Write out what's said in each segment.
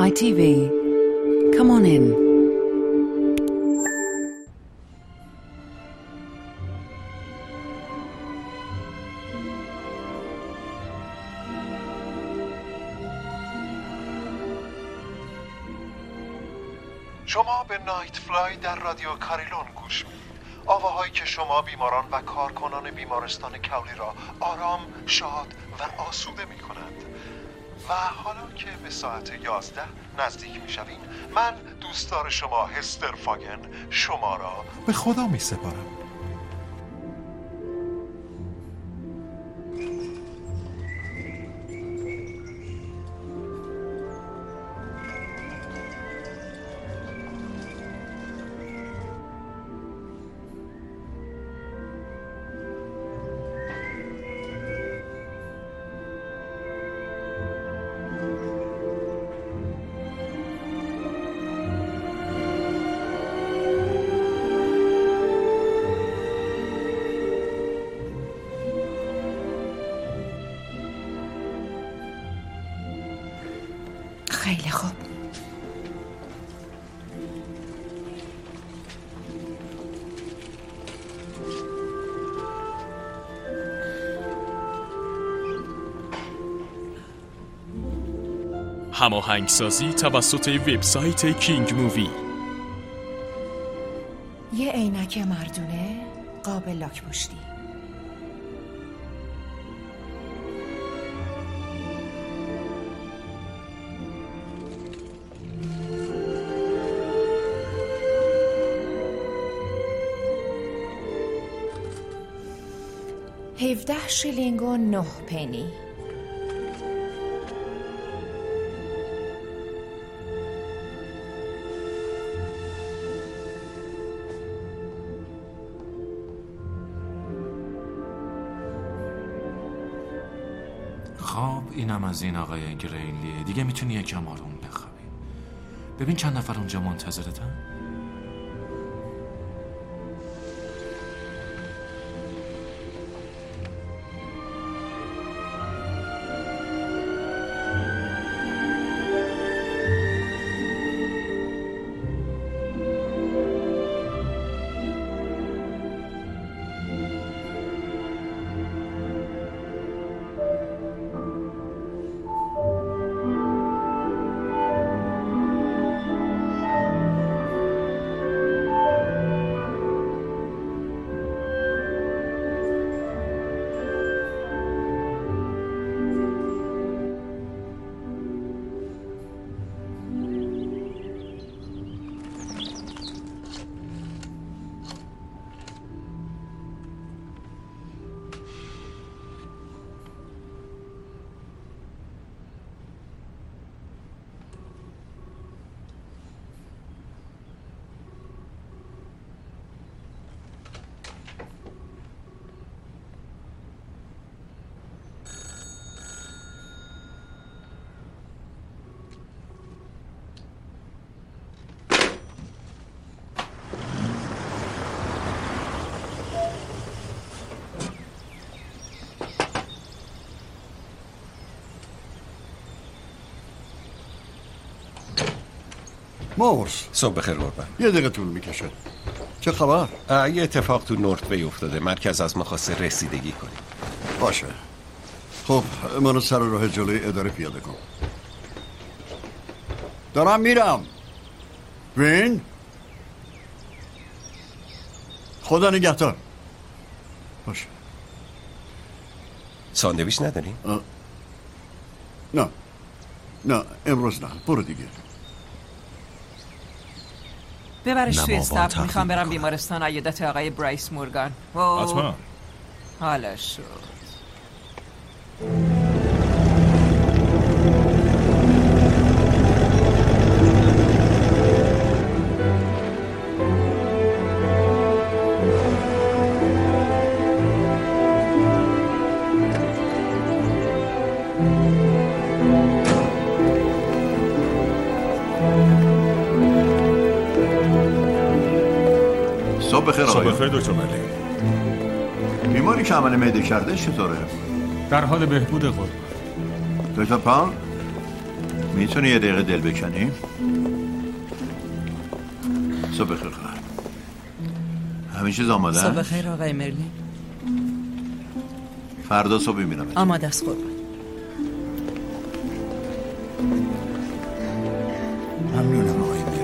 ITV. Come on in. شما به نایت فلای در رادیو کاریلون گوش میدید. آواهایی که شما بیماران و کارکنان بیمارستان کولی را آرام، شاد و آسوده می کنند. و حالا که به ساعت 11 نزدیک می شویم، من دوستدار شما هستر فاگن شما را به خدا می سپارم. خیلی خوب. هماهنگسازی توسط وبسایت کینگ مووی. یه عینک مردونه قابل لاک پشتی. $17 و 9 پنی. خب اینم از این آقای گریلی. دیگه میتونی یکم آروم بخوابی. ببین چند نفر اونجا منتظرتن. مورس، صبح بخیر قربان. یه دقیقه طول میکشه. چه خبر؟ یه اتفاق تو نورت وی افتاده. مرکز از ما خواسته رسیدگی کنیم. باشه. خب منو سر راه جلوی اداره پیاده کن. دارم میرم. وین؟ خدا نگهدار. باشه. ساندویچ نداری؟ نه امروز نه. برو دیگه. ببرش توی استاب. میخوام برم بیمارستان عیادت آقای برایس مورگان. حتما. حالا شد. صبح بخیر آقای. صبح بخیر دکتر ملی. بیماری که عمل معده کرده چطوره؟ در حال بهبود قربان. دکتر پان میتونی یه دقیقه دل بکنی؟ صبح خیر خواهر. همین چیز آماده؟ صبح خیر آقای مرلین. فردا صبح میبینم. آماده است قربان. ممنونم آقای مرلین.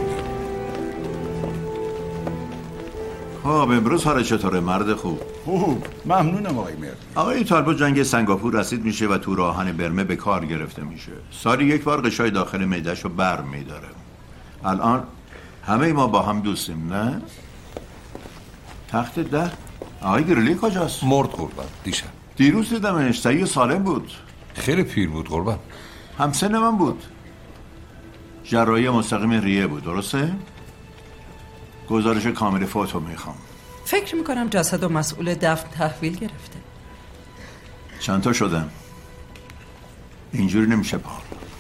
خب امروز حال چطوره مرد خوب؟ خوب ممنونم آقای مرلین. آقای طالب جنگ سنگاپور رسید میشه و تو راهن برمه به کار گرفته میشه. سالی یک بار قشای داخل معده‌شو بر میداره. الان همه ما با هم دوستیم نه؟ تخت 10 آقای گریلی کجاست؟ مرد قربان دیشب. دیروز دیدمش صحیح سالم بود. خیلی پیر بود قربان. همسن من بود. جراحی مستقیم ریه بود درسته؟ گزارش کامل فوتو میخوام. فکر میکنم جسد و مسئول دفن تحویل گرفته. چند تا شدن؟ اینجوری نمیشه پا.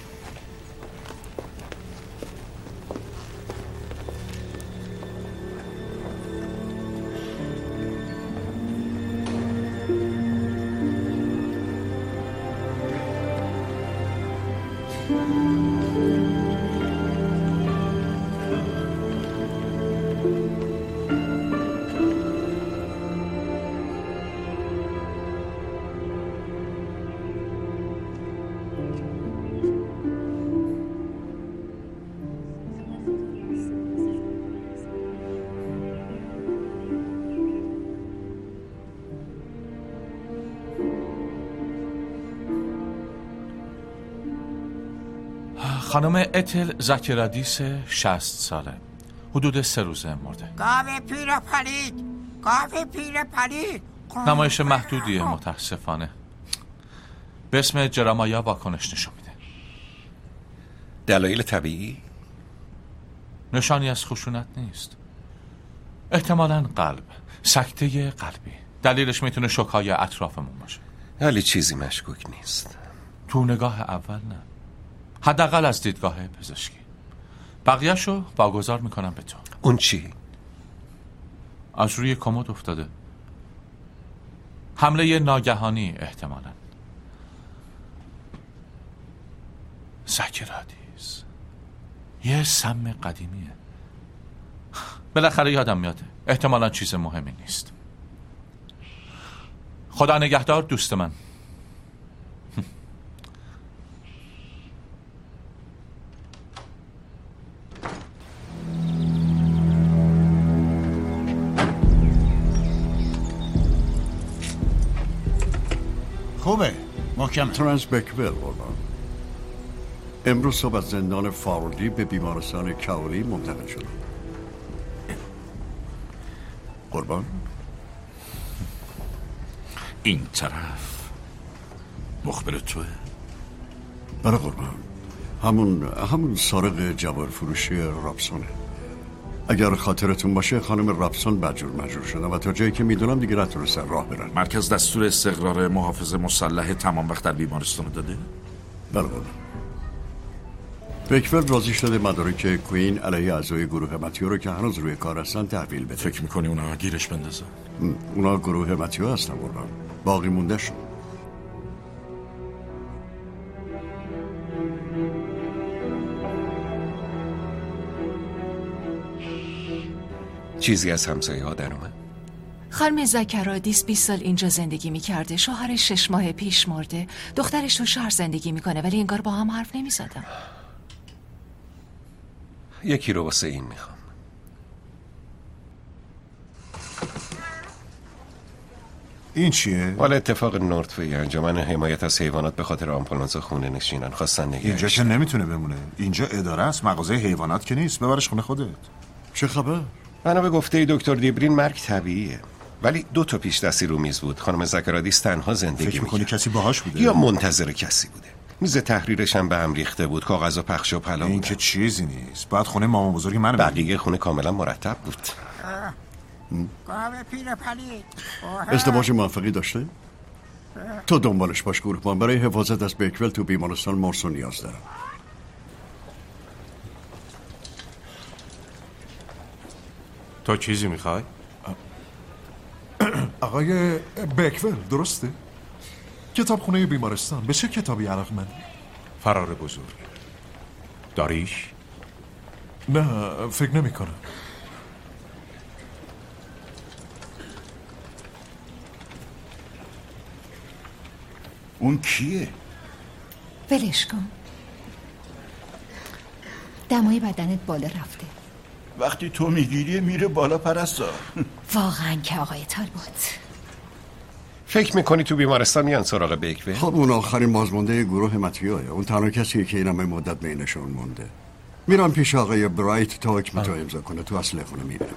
خانم اتل زکرادیس 60 ساله، حدود 3 روزه مرده. گاو پیر پلید، گاو پیر پلید. نمایش محدودیه متاسفانه. به اسم جرامایا واکنش نشون میده. دلایل طبیعی؟ نشانی از خشونت نیست. احتمالاً قلب، سکته قلبی. دلیلش میتونه شوک‌های اطرافمون باشه. ولی چیزی مشکوک نیست. تو نگاه اول نه، حداقل از دیدگاه پزشکی. بقیه‌شو واگذار میکنم به تو. اون چی؟ از روی کمد افتاده. حمله ناگهانی احتمالاً. زکرادیس یه سم قدیمیه. بالاخره یادم میاد. احتمالاً چیز مهمی نیست. خدا نگهدار دوست من. خوبه محکمه. ترانس بکویل قربان. امروز صبح از زندان فاوردی به بیمارستان کاوری منتقل شد. قربان این طرف مخبر توه؟ بله قربان. همون سارق جوار فروشی رابسونه. اگر خاطرتون باشه خانم رابسون بدجور مجور شدن و تا جایی که میدونم دیگه نتونستن راه برن. مرکز دستور استقرار محافظ مسلح تمام وقت در بیمارستان داده؟ بله قربان. بکویل راضی شده مدارک کوین علیه اعضای گروه متیو رو که هنوز روی کار هستن تحویل بده. فکر میکنی اونا گیرش بندازن؟ اونا گروه متیو هستن قربان. باقی مونده شون. چیزی از همسایه ها در اومد؟ خانم زکرادیس 20 سال اینجا زندگی میکرده. شوهرش 6 ماه پیش مرده. دخترش تو شهر زندگی میکنه ولی انگار با هم حرف نمیزدن. یکی رو واسه این میخوام. این چیه؟ حالا اتفاق نورتوی انجمن حمایت از حیوانات به خاطر آمبولانس خونه نشینن خواستن نگهش. اینجا که نمیتونه بمونه. اینجا اداره است، مغازه حیوانات که نیست. ببرش خونه خودت. چه خبر؟ بنا به گفته دکتر دیبرین مرگ طبیعیه. ولی 2 تا پیش دستی رو میز بود. خانم زکرادیس تنها زندگی فکر میکنی کسی باهاش بوده؟ یا منتظر کسی بوده. میز تحریرش هم به هم ریخته بود. کاغذ و پخش و پلا بود. این که چیزی نیست. بعد خونه مامان بزرگی منو بقیه خونه کاملا مرتب بود. گاو پیر پلید. ازدواج موفقی داشته؟ تو دنبالش باش گروهبان. برای حفاظت از بکویل تو بیمارستان مارسو نیاز دارم. تو چیزی میخوای؟ آقای بکویل درسته؟ کتابخونه بیمارستان. به چه کتابی علاقه‌مندی؟ فرار بزرگ. داریش؟ نه فکر نمی کنم. اون کیه؟ ولش کن. دمای بدنت بالا رفته. وقتی تو میگیری میره بالا پرستار. واقعا که آقای طالبات. فکر میکنی تو بیمارستان میان سراغ بیکویل؟ خب اون آخرین بازمانده گروه متیوه. اون تنها کسیه که این همه مدت بینشون مونده. میرم پیش آقای برایت تا حکم تو امضا کنه. تو اصل خونه میبینم.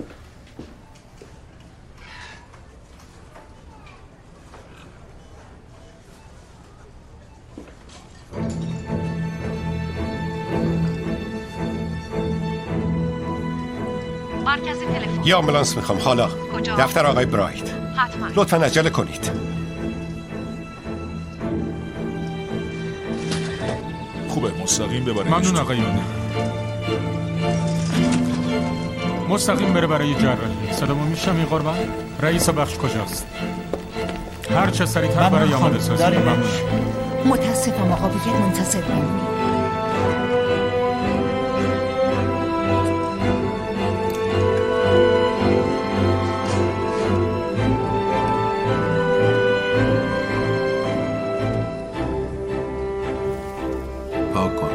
مرکز تلفن. یه آمبولانس میخوام حالا. کجا؟ دفتر آقای برایت. حتما. لطفاً عجله کنید. خوبه مستقیم ببره. ممنون آقایون. مستقیم بره برای جراحی. صدامو میشنوی قربان؟ رئیس بخش کجاست؟ هر چه سریعتر برای آماده سازی. ممنون. متاسفم آقا بگید منتظر بمونید. پاک کن.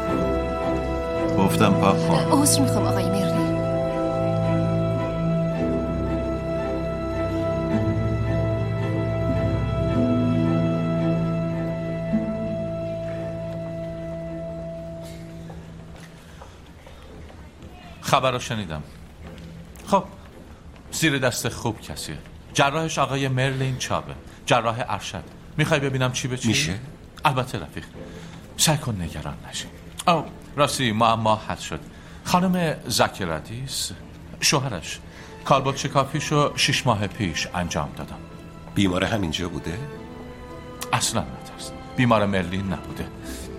گفتم پاک کن. عذر میخوام آقای مرلی. خبر رو شنیدم. خب زیر دست خوب کسیه. جراحش آقای مرلین چابه، جراح ارشد. میخوای ببینم چی به چی؟ میشه؟ البته رفیق، سعی کن نگران نشی. راستی معما حل شد. خانم زکرادیس شوهرش کالبد شکافیشو 6 ماه پیش انجام دادم. بیمار همینجا بوده؟ اصلا نترس، بیمار مرلین نبوده.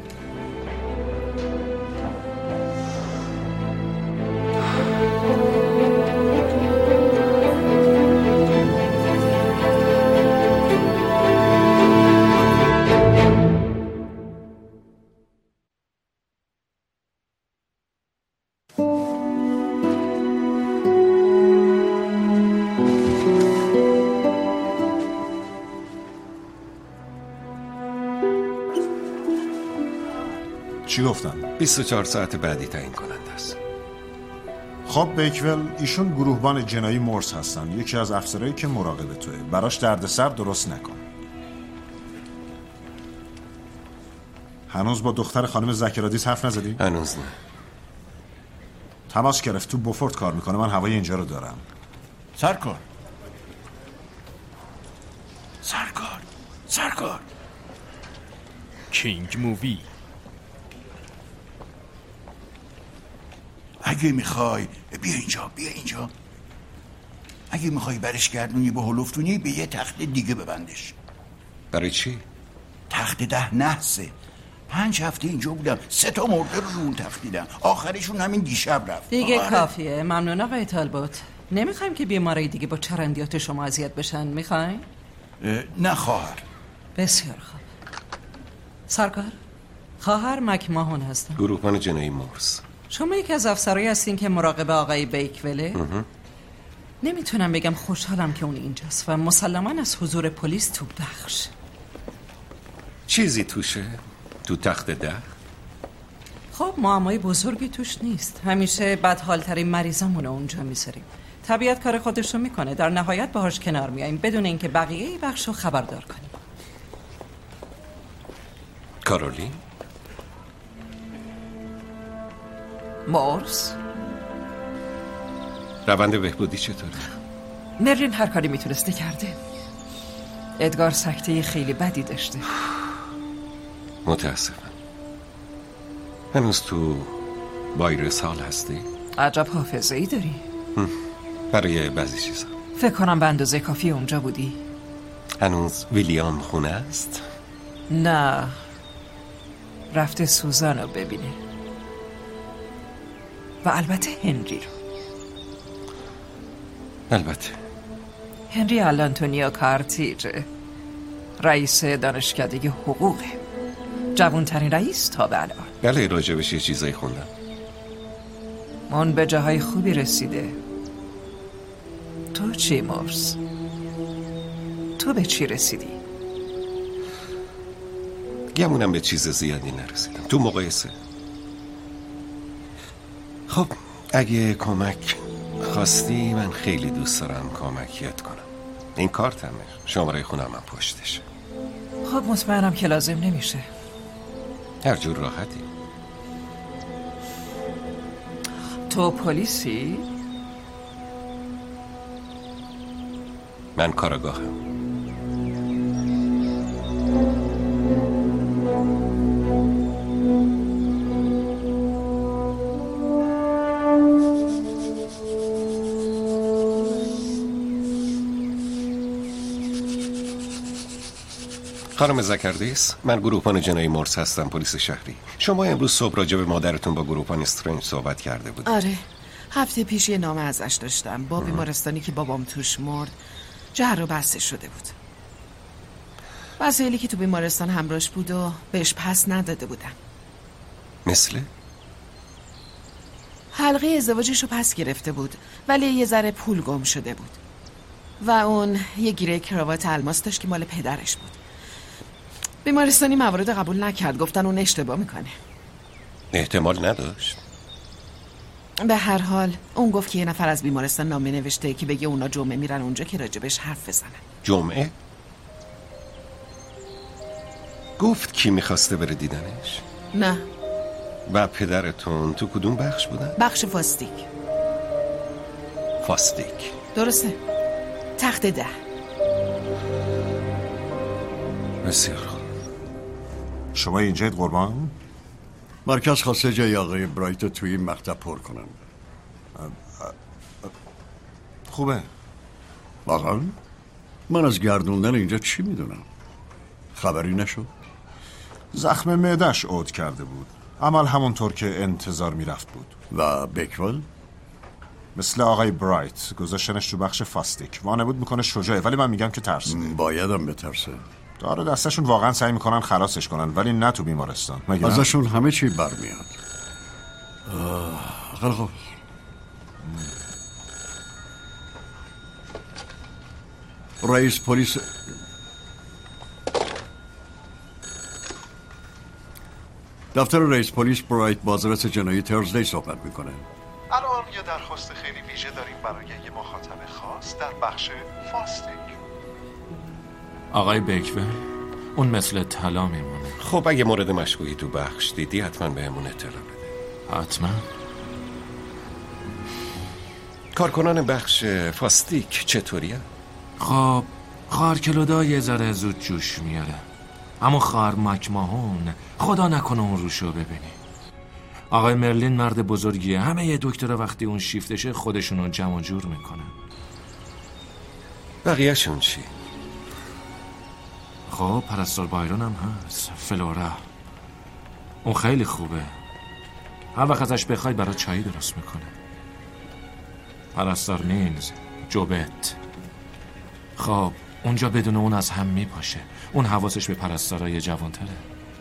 چی گفتن؟ 24 ساعت بعدی تعیین کننده است. خب بیکویل، ایشون گروهبان جنایی مورس هستن. یکی از افسرهایی که مراقب توه. براش دردسر درست نکن. هنوز با دختر خانم زکرادیس حرف نزدی؟ هنوز نه. تماس گرفت. تو بوفورت کار میکنه. من هوای اینجا رو دارم. سرکار سرکار سرکار. کینگ مووی. اگه میخوای بیا اینجا. اگه میخوای برش گردونی به هلوفتونی به یه تخت دیگه ببندش. برای چی؟ تخت 10 نحسه. 5 هفته اینجا بودم. 3 تا مرده رو اون تخت دیدم. آخرشون همین دیشب رفت. دیگه کافیه. ممنون آقای طالبات. نمیخوایم که بیمارای دیگه با چرندیات شما اذیت بشن. میخواین؟ نه خواهر. بسیار خوب. سرکار، خواهر مکماهون هستم. گروهبان جنایی مورس. شما یکی از افسرایی هستین که مراقب آقای بیکوله؟ نمیتونم بگم خوشحالم که اون اینجاست و مسلماً از حضور پلیس تو بخش. چیزی توشه؟ تو تخت 10؟ خب معمای بزرگی توش نیست. همیشه بدحالترین مریضامون رو اونجا میذاریم. طبیعت کار خودش رو میکنه. در نهایت باهاش کنار میاییم بدون اینکه بقیه بخش رو خبردار کنیم. کارولین؟ مورس؟ روند بهبودی چطوره؟ مرلین هر کاری میتونسته کرده. ادگار سکته خیلی بدی داشته. متاسفم. هنوز تو وایرس حال هستی؟ عجب حافظه‌ای داری. برای بعضی چیزا. فکر کنم به اندازه کافی اونجا بودی. هنوز ویلیام خونه است؟ نه، رفته سوزان رو ببینه و البته هنری رو. البته هنری آلانتونیو کارتیج، رئیس دانشکده حقوقه. جوانترین رئیس تا به الان. بله راجبش یه چیزایی خوندم. من به جاهای خوبی رسیده. تو چی مورس؟ تو به چی رسیدی؟ گمونم به چیز زیادی نرسیدم تو مقایسه. خب اگه کمک خواستی من خیلی دوست دارم کمکیت کنم. این کارتمه، شماره خونم هم پشتشه. خب مطمئنم که لازم نمیشه. هر جور راحتی. تو پلیسی؟ من کاراگاهم. خانم زکردیس، من گروهبان جنایی مورس هستم، پلیس شهری. شما امروز صبح راجع به مادرتون با گروهبان استرنج صحبت کرده بود. آره، هفته پیش یه نامه ازش داشتم با بیمارستانی که بابام توش مرد. جهر و بسته شده بود. وسایلی که تو بیمارستان همراهش بود و بهش پس نداده بودن. مثل؟ حلقه ازدواجش رو پس گرفته بود ولی یه ذره پول گم شده بود و اون یه گیره کراوات الماس داشت که مال پدرش بود. بیمارستانی موارد قبول نکرد، گفتن اون اشتباه میکنه. احتمال نداشت. به هر حال اون گفت که یه نفر از بیمارستان نامه نوشته که بگه اونا جمعه میرن اونجا که راجبش حرف بزنن. جمعه؟ گفت کی میخواسته بره دیدنش؟ نه. و پدرتون تو کدوم بخش بودن؟ بخش فاستیک. فاستیک درسته، تخت 10. بسیار خوب. شما اینجاید قربان؟ مرکز خواسته جای آقای برایت توی این مقطع پر کنم. خوبه. واقعا؟ من از گردوندن اینجا چی میدونم؟ خبری نشد؟ زخم معده‌اش عود کرده بود. عمل همونطور که انتظار میرفت بود. و بکول؟ مثل آقای برایت گذاشتنش تو بخش فاستیک. وانمود میکنه شجاعه ولی من میگم که ترسیده. بایدم بترسه. داره دستشون واقعا سعی میکنن خلاصش کنن ولی نه تو بیمارستان. ازشون همه چی برمیاد. خیلی خوب. رئیس پلیس دفتر رئیس پلیس برایت بازرس جنایی ترزدی صحبت میکنه. الان یه درخواست خیلی ویژه داریم برای یه مخاطب خاص در بخش فاستیک. آقای بکول، اون مثل طلا میمونه. خب اگه مورد مشکوکی تو بخش دیدی حتما بهمون اطلاع بده. حتما. کارکنان بخش فاستیک چطوریه؟ خب خارکلودا یه ذره زود جوش میاره، اما خواهر مکماهون خدا نکنه اون روشو ببینی. آقای مرلین مرد بزرگیه، همه یه دکتر وقتی اون شیفتشه خودشونو جمع جور میکنن. بقیه‌شون چی؟ خب پرستار بایرون هم هست، فلورا. اون خیلی خوبه، هر وقت ازش بخوای برای چایی درست میکنه. پرستار نیلز، جوبت. خب اونجا بدون اون از هم میپاشه. اون حواسش به پرستارای جوانتره.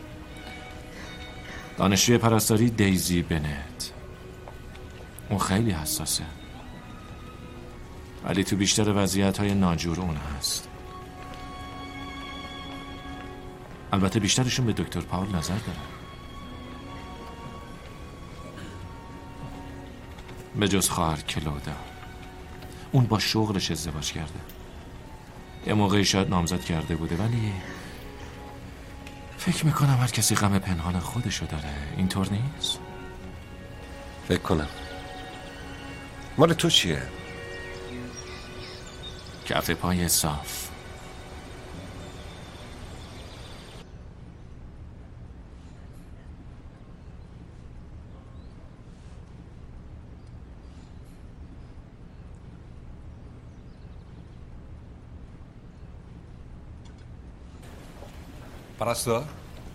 دانشجوی پرستاری دیزی بنت، اون خیلی حساسه ولی تو بیشتر وضعیت‌های ناجور اون هست. البته بیشترشون به دکتر پاول نظر دارن. به جز خواهر کلودا، اون با شغلش ازدواج کرده. یه موقعی شاید نامزد کرده بوده ولی فکر میکنم هر کسی غم پنهان خودشو داره. اینطور نیست؟ فکر کنم. مال تو چیه؟ کف پای صاف. پرستار؟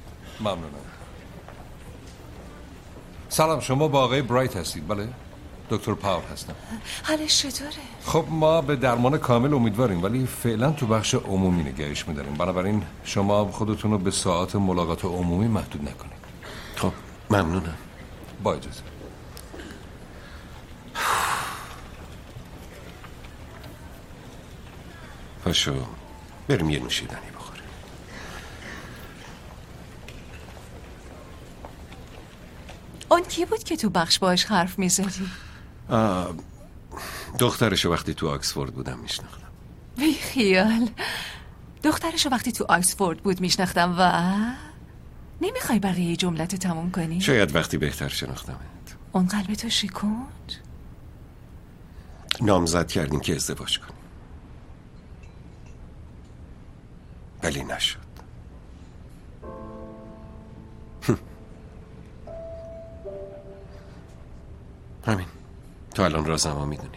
ممنونم. سلام، شما با آقای برایت هستید؟ بله؟ دکتر پاور هستم. حالش چطوره؟ خب ما به درمان کامل امیدواریم ولی فعلا تو بخش عمومی نگهش می‌داریم. بنابراین شما خودتون رو به ساعات ملاقات عمومی محدود نکنید. خب ممنونم. با اجازه. پاشو بریم یه نوشیدنی بخوریم. اون کی بود که تو بخش باش حرف میزدی؟ دخترشو وقتی تو آکسفورد بودم میشناختم. بی خیال. دخترشو وقتی تو آکسفورد بود میشناختم و نمیخوای بقیه جملتو تموم کنی؟ شاید وقتی بهتر شناختمت. اون قلب تو شکوند؟ نامزد کردیم که ازدواج کنیم ولی نشد. همین تو الان رازم ها میدونیم.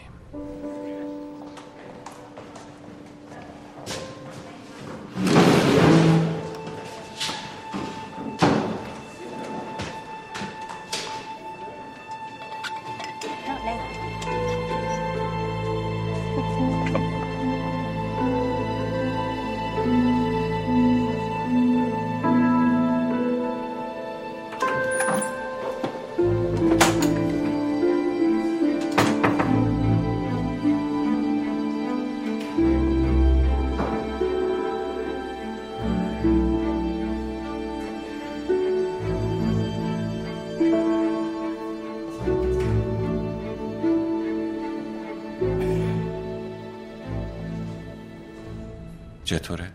چطوره؟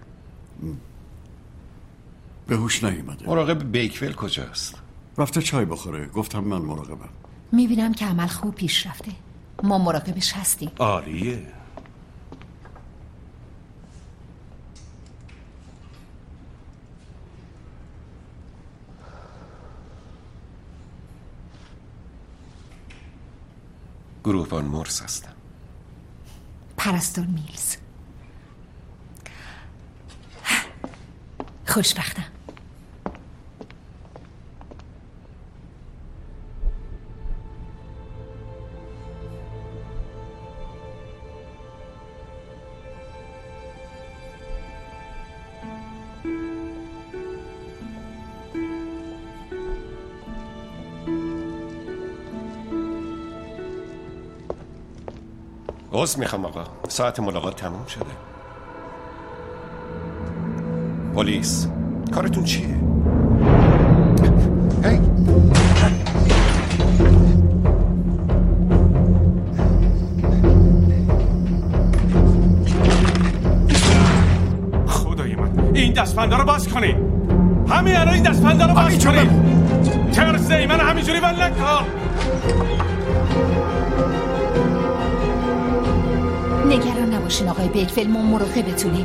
به هوش نیومده. مراقب بیکول کجاست؟ رفته چای بخوره. گفتم من مراقبم. میبینم که عمل خوب پیش رفته. ما مراقبش هستیم. عالیه. گروهبان مورس هستم. پرستار میلز. خوشبختم. عذر میخوام آقا، ساعت ملاقات تموم شده. پلیس کارتون چیه؟ هی خدای من این دستبنده رو باز کنین. همین الان این دستبنده رو باز کنین. چرا من همینجوری ول نکن. نگران نباشین آقای بیکفل، ما مراقبتونیم.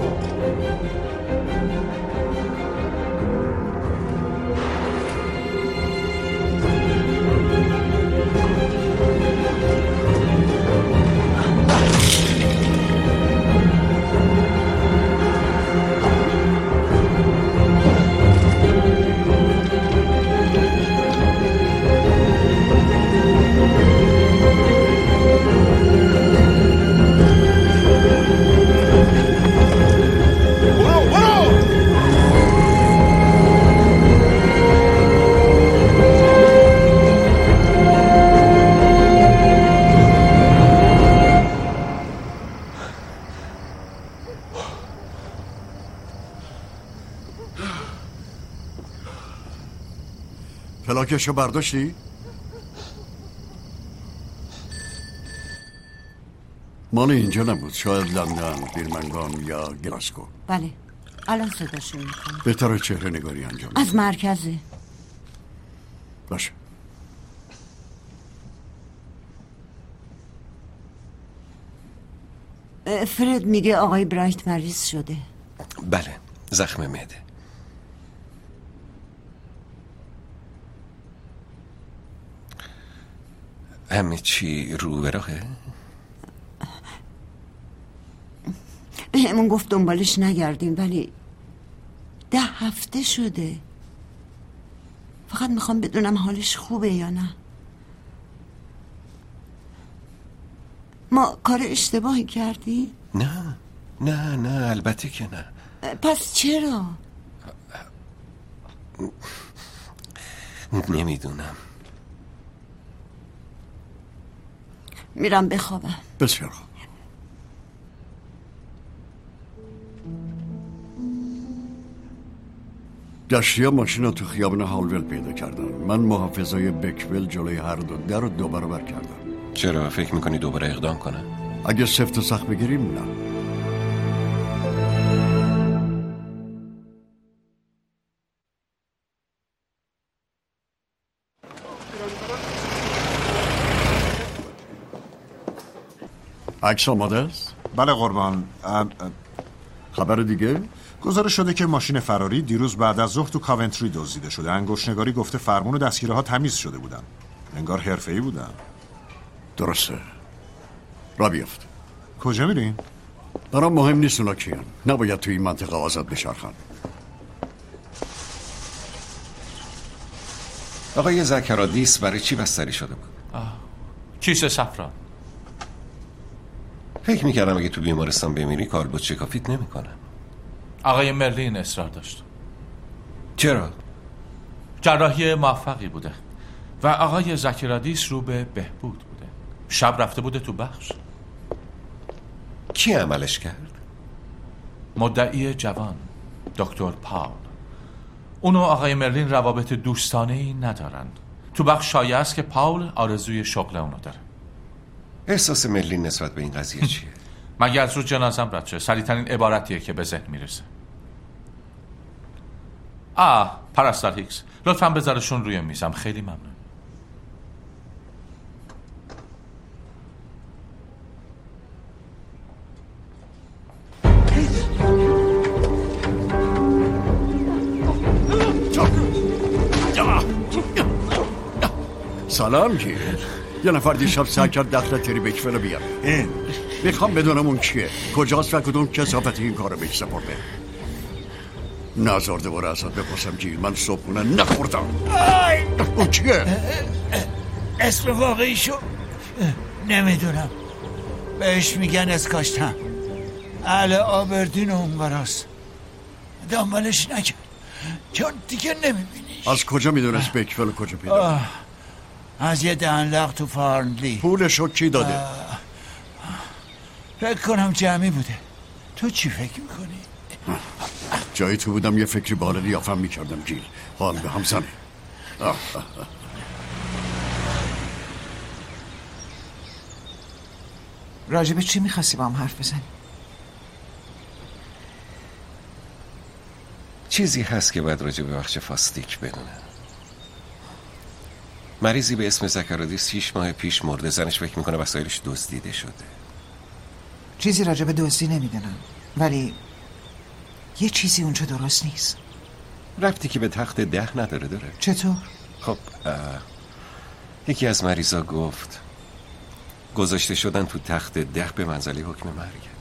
پلاکشو برداشتی؟ مال اینجا نبود. شاید لندن، بیرمنگام یا گلاسکو. بله الان صداشو میکنم. بهتره چهره نگاری انجام از مرکزه. باشه. فرد میگه آقای برایت مریض شده. بله زخم معده. همه چی رو به راهه؟ به همون گفت دنبالش نگردیم ولی 10 هفته شده. فقط میخوام بدونم حالش خوبه یا نه. ما کار اشتباهی کردی؟ نه البته که نه. پس چرا؟ نمیدونم. میرم بخوابم. بسیار خوب. گشتی‌ها ماشین رو تو خیابان هالول پیدا کردن. من محافظای بکول جلوی هر دو در رو 2 برابر کردم. چرا فکر میکنی دوباره اقدام کنن؟ اگه سفت و سخت بگیریم نه. عکس آماده است؟ بله قربان. خبر دیگه؟ گزارش شده که ماشین فراری دیروز بعد از ظهر تو کاونتری دزدیده شده. انگشت‌نگاری گفته فرمون و دستگیره ها تمیز شده بودن. انگار حرفه‌ای بودن. درسته. را بیافت. کجا میرین؟ برام مهم نیست اونا کیان. نباید توی این منطقه آزاد بچرخن. آقای زکرادیس برای چی بستری شده بود؟ کیسه صفرا. فکر میکردم اگه تو بیمارستان بمیری کالبد شکافیت نمیکنه. آقای مرلین اصرار داشت. چرا؟ جراحی موفقی بوده و آقای زکرادیس رو به بهبود بوده. شب رفته بوده تو بخش. کی عملش کرد؟ مدعی جوان دکتر پاول. اونو آقای مرلین روابط دوستانه‌ای ندارند. تو بخش شایع است که پاول آرزوی شغل اونو داره. احساس مرلین نسبت به این قضیه چیه؟ مگه از رو جنازم رد شه؟ سریع‌ترین عبارتیه که به ذهن میرسه. پرستار هیکس، لطفاً بذارشون روی میزم. خیلی ممنون. سلام جی. یه نفر دیشب سعی کرد دختر تری بکفل رو بیاره. میخوام بدونم اون کیه، کجاست و کدوم کثافتی این کارو بهش سپرده. نزارده باره ازت بپرسم جی، من صبحونه نخوردم. اون کیه؟ اسم واقعیشو نمیدونم. بهش میگن اسکاشتم. اهل آبردین و اونوراست. دنبالش نکرد چون دیگه نمیبینیش. از کجا میدونست بکفل و کجا پیدا؟ از یه دهنلق تو فارنلی. پولشو کی داده؟ فکر کنم جمعی بوده. تو چی فکر میکنی؟ جایی تو بودم یه فکری باره لیافم میکردم جیل. حال به هم زنه. راجبه چی میخواستی با هم حرف بزنی؟ چیزی هست که باید راجب بخش فاستیک بدونم. مریضی به اسم زکرادیس 6 ماه پیش مرده. زنش فکر میکنه وسایلش دزدیده شده. چیزی راجب دزدی نمیدونم، ولی یه چیزی اونجا درست نیست. ربطی که به تخت 10 نداره داره. چطور؟ خب یکی از مریضا گفت گذاشته شدن تو تخت 10 به منزله حکم مرگ.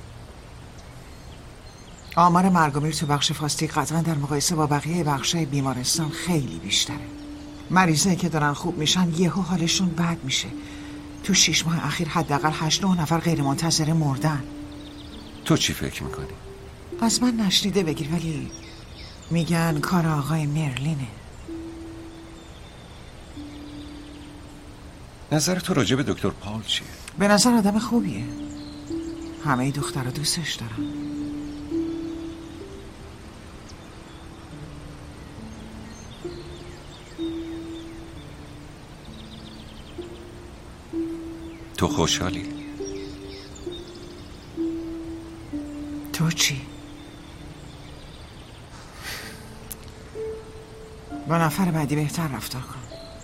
آمار مرگ و میر تو بخش فاستیک قطعا در مقایسه با بقیه بخشای بیمارستان خیلی بیشتره. مریضایی که دارن خوب میشن یهو حالشون بد میشه. تو 6 ماه اخیر حداقل 8-9 نفر غیر منتظره مردن. تو چی فکر میکنی؟ از من نشنیده بگیر، ولی میگن کار آقای مرلینه. نظر تو راجع به دکتر پاول چیه؟ به نظر آدم خوبیه. همه دخترها دوستش دارن. تو خوشحالی؟ تو چی؟ با نفر بعدی بهتر رفتار کن.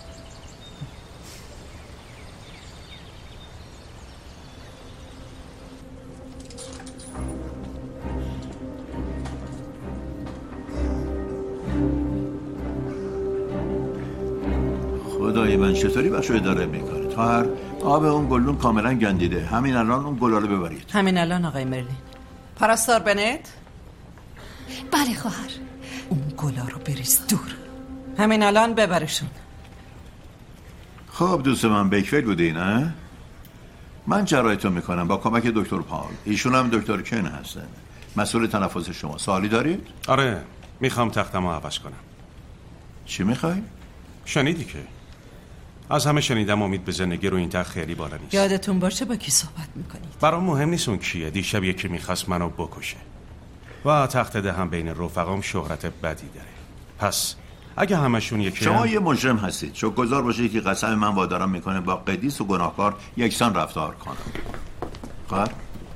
خدای من چطوری بخشو اداره میکنه؟ تا آب اون گلدون کاملا گندیده. همین الان اون گلا رو ببرید. همین الان آقای مرلین. پرستار بنت؟ بله خواهر. اون گلا رو بریز دور. همین الان ببرشون. خب دوست من بکفل بوده نه؟ من جراحیتون میکنم با کمک دکتر پال. ایشون هم دکتر کن هستن، مسئول تنفس شما. سوالی دارید؟ آره، میخوام تختمو عوض کنم. چی میخوای؟ شنیدی که از همه شنیدم امید به زندگی رو این تخت خیلی بالا نیست. یادتون باشه با کی صحبت میکنید؟ برام مهم نیست اون کیه. دیشب یکی میخواست منو بکشه و تخت دهم بین رفقام شهرت بدی داره. پس اگه همشون یکی شما یه مجرم هستید. شکرگزار باشید که قسم من وادارم میکنه با قدیس و گناهکار یکسان رفتار کنم. خب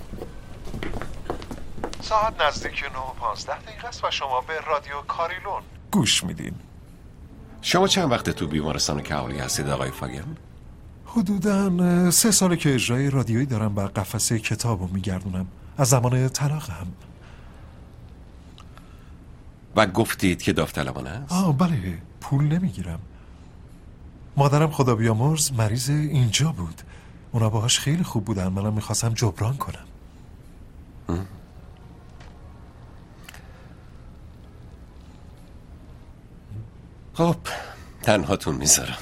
ساعت نزدیک 9:15 است و شما به رادیو کاریلون گوش میدین. شما چند وقت تو بیمارستان کاولی هستید آقای فاگن؟ حدوداً 3 ساله که اجرای رادیویی دارم و قفسه کتابو میگردونم. از زمان طلاقم. و گفتید که داوطلبانه است؟ بله، پول نمیگیرم. مادرم خدا بیامرز مریض اینجا بود. اونا باهاش خیلی خوب بودن، منم میخواستم جبران کنم. خب تنهاتون میذارم.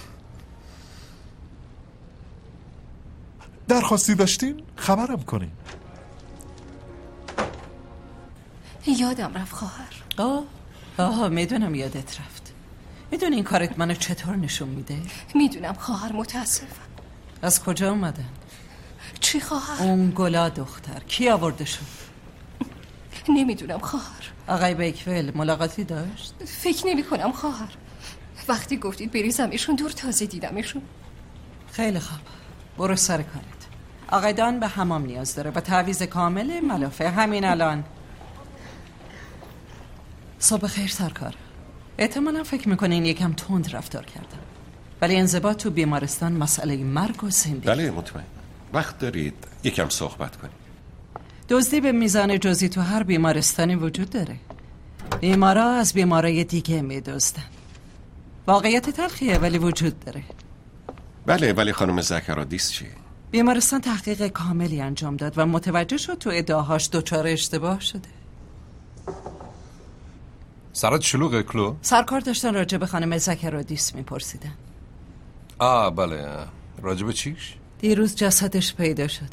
درخواستی داشتین؟ خبرم کنین. یادم رفت خواهر. میدونم یادت رفت. میدونی این کارت منو چطور نشون میده؟ میدونم خواهر، متاسفم. از کجا اومدن؟ چی خواهر؟ اون گلا دختر کی آوردشون؟ نمیدونم خواهر. آقای بیکول ملاقاتی داشت؟ فکر نمی کنم خواهر. وقتی گفتید بریزمشون دور تازه دیدمشون. خیلی خوب، برو سر کارت. آقای دان به حمام نیاز داره و تعویض کامل ملافه همین الان. صبح خیر سرکار. احتمالا فکر میکنین یکم تند رفتار کردم، ولی انضباط تو بیمارستان مسئله مرگ و زندگی. بله مطمئن. وقت دارید یکم صحبت کنیم. دزدی به میزان جزئی تو هر بیمارستانی وجود داره. بیمارا از بیمارای دیگه میدزدن. واقعیت تلخیه ولی وجود داره. بله، ولی خانم زکرادیس چی؟ بیمارستان تحقیق کاملی انجام داد و متوجه شد تو ادعاهاش دچار اشتباه شده. سرات شلوغه کلو؟ سرکار داشتن راجع به خانم زکرادیس میپرسیدن. بله. راجع به چیش؟ دیروز جسدش پیدا شده.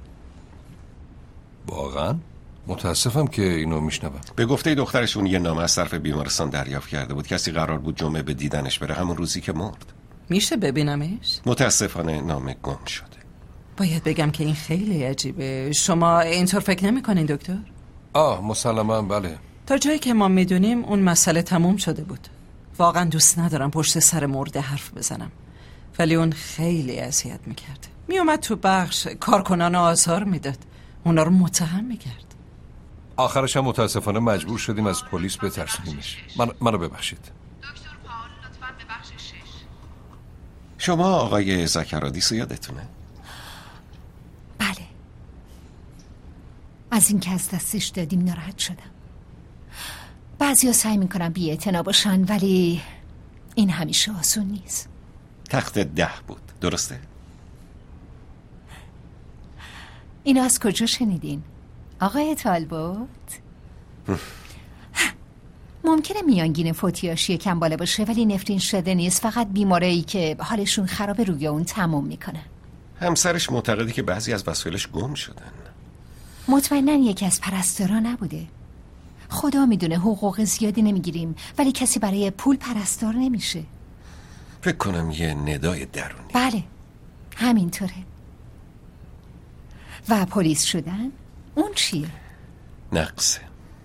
واقعا؟ متاسفم که اینو میشنوم. به گفته دخترشون یه نامه از طرف بیمارستان دریافت کرده بود. کسی قرار بود جمعه به دیدنش بره، همون روزی که مرد. میشه ببینمش؟ متاسفانه نامه گم شده. باید بگم که این خیلی عجیبه. شما اینطور فکر نمی‌کنین دکتر؟ مسلماً بله. تا جایی که ما میدونیم اون مسئله تموم شده بود. واقعا دوست ندارم پشت سر مرده حرف بزنم، ولی اون خیلی اذیت میکرد. میومد تو بخش کارکنان آزار میداد، اونا رو متهم میکرد. آخرش هم متاسفانه مجبور شدیم از پلیس بترسونیمش. منو ببخشید. دکتر پاول لطفاً به بخش 6. شما آقای زکرادیس یادتونه؟ بله. از این که از دستش دادیم ناراحت شدم. بعضیا سعی میکنن بی‌اعتنا باشن، ولی این همیشه آسون نیست. تخت 10 بود، درسته؟ اینو از کجا شنیدین؟ آقای تالبوت؟ ممکنه میانگین فوتیاش یکم بالا باشه، ولی نفرین شده نیست. فقط بیمارایی که حالشون خرابه روی اون تموم میکنن. همسرش معتقده که بعضی از وسایلش گم شدن. مطمئناً یکی از پرستارا نبوده. خدا میدونه حقوق زیادی نمیگیریم، ولی کسی برای پول پرستار نمیشه. فکر کنم یه ندای درونی. بله همینطوره. و پلیس شدن اون چیه؟ نقصه.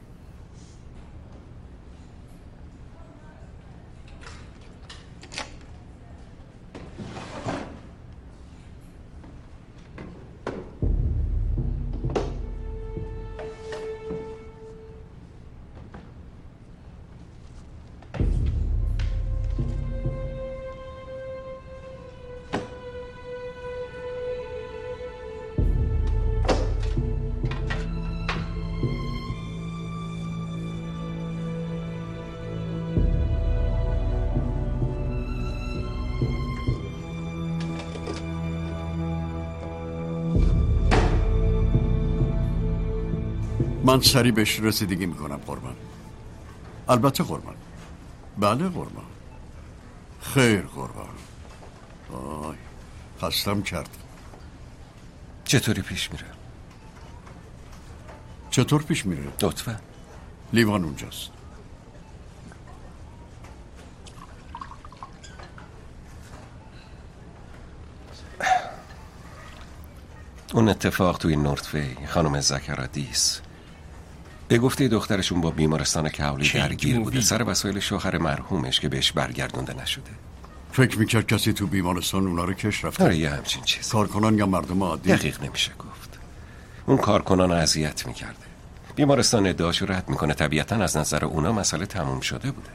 من سریع بهش رسیدگی میکنم قربان. البته قربان. بله قربان. خیر قربان. خستم کرد. چطوری پیش میره؟ چطور پیش میره؟ لطفا. لیوان اونجاست. اون اتفاق توی نورتوی خانم زکرادیس به گفته دخترشون با بیمارستان کاولی درگیر بوده سر وسایل شوهر مرحومش که بهش برگردونده نشده. فکر میکرد کسی تو بیمارستان اونا رو کش رفته؟ آره یه همچین چیز. کارکنان یا مردم عادی؟ دقیق نمیشه گفت. اون کارکنان رو اذیت میکرده. بیمارستان ادعاشو رد میکنه. طبیعتا از نظر اونا مسئله تموم شده بوده.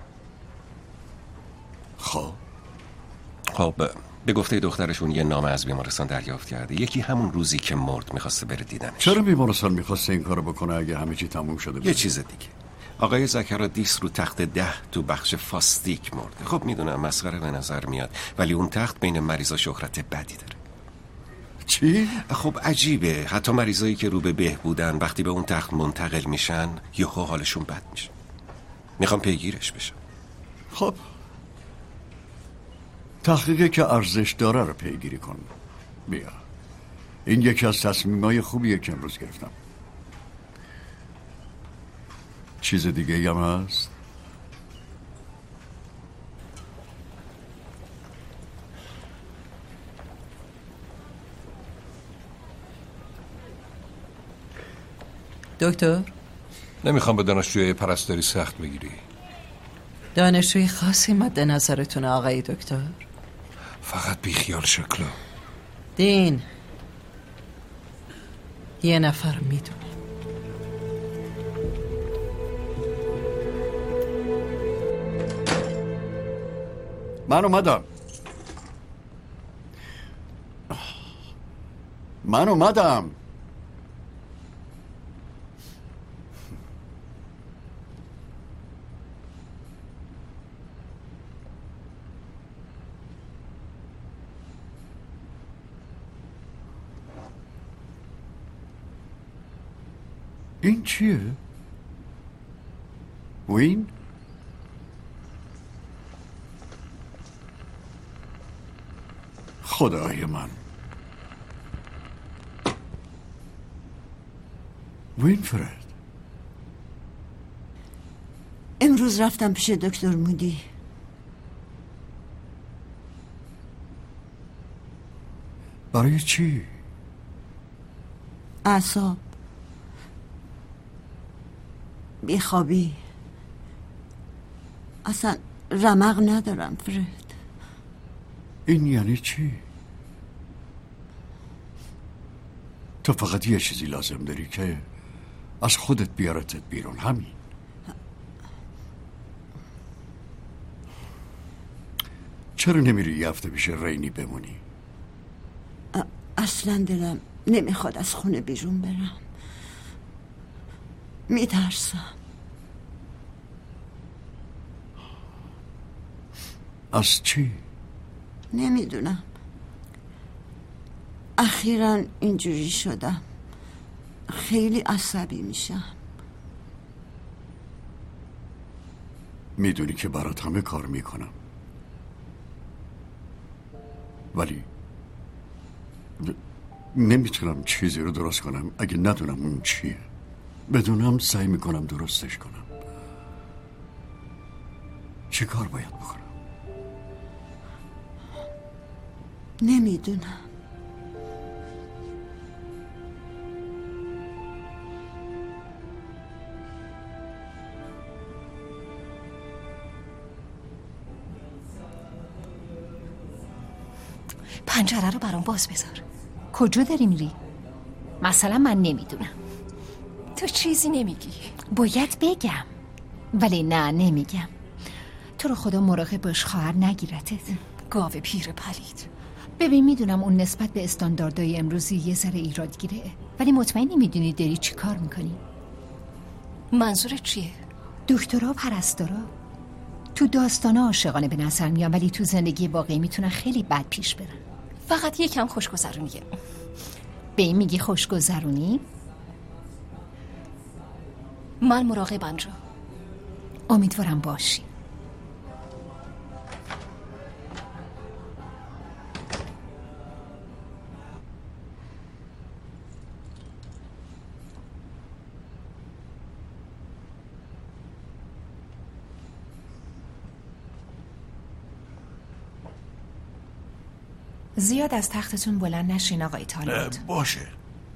خب به گفته دخترشون یه نامه از بیمارستان دریافت کرده. یکی همون روزی که مرد میخواسته بره دیدنش. چرا بیمارستان میخواسته این کارو بکنه اگه همه چی تموم شده بود؟ یه چیز دیگه. آقای زکرادیس رو تخت 10 تو بخش فاستیک مرده. خب میدونم مسخره به نظر میاد ولی اون تخت بین مریضا شهرت بدی داره. چی؟ خب عجیبه. حتی مریضایی که رو به بهبودن وقتی به اون تخت منتقل میشن یهو حالشون بد میشه. میخوام پیگیرش بشم. خب تحقیقی که ارزش داره رو پیگیری کن. بیا این یکی از تصمیمای خوبیه که امروز گرفتم. چیز دیگه هم هست؟ دکتر؟ نمیخوام به دانشجوی پرستاری سخت بگیری. دانشجوی خاصی مد نظرتونه آقای دکتر؟ فقط بیخیال شکلو. دین یه نفر میدونه. من اومدم. این چیه؟ وین؟ خدای من. وینفرد امروز رفتم پیش دکتر مودی. برای چی؟ اعصاب، بیخوابی، اصلا رمق ندارم فرد. این یعنی چی؟ تو فقط یه چیزی لازم داری که از خودت بیارتت بیرون. همین. چرا نمیری یه هفته پیش رینی بمونی؟ اصلا دلم نمیخواد از خونه بیرون برم. میترسم. از چی؟ نمیدونم. اخیراً اینجوری شدم. خیلی عصبی میشم. میدونی که برات همه کار میکنم ولی نمیتونم چیزی رو درست کنم اگه ندونم اون چیه. بدونم سعی میکنم درستش کنم. چه کار باید بکنم؟ نمیدونم. پنجره رو برام باز بذار. کجا داری میری؟ مثلا من نمیدونم. تو چیزی نمیگی. باید بگم ولی نه نمیگم. تو رو خدا مراقب باش خواهر نگیرتت. گاو پیر پلید. ببین میدونم اون نسبت به استانداردهای امروزی یه ذره ایرادگیره ولی مطمئنی میدونی داری چی کار میکنی؟ منظورت چیه؟ دکترا و پرستارا تو داستانا عاشقانه به نظر میان ولی تو زندگی واقعی میتونن خیلی بد پیش برن. فقط یکم خوشگذرونیه. به این میگی خوشگذرونی؟ من مراقبم جو. امیدوارم باشی. زیاد از تختتون بلند نشین آقای طالبات. باشه.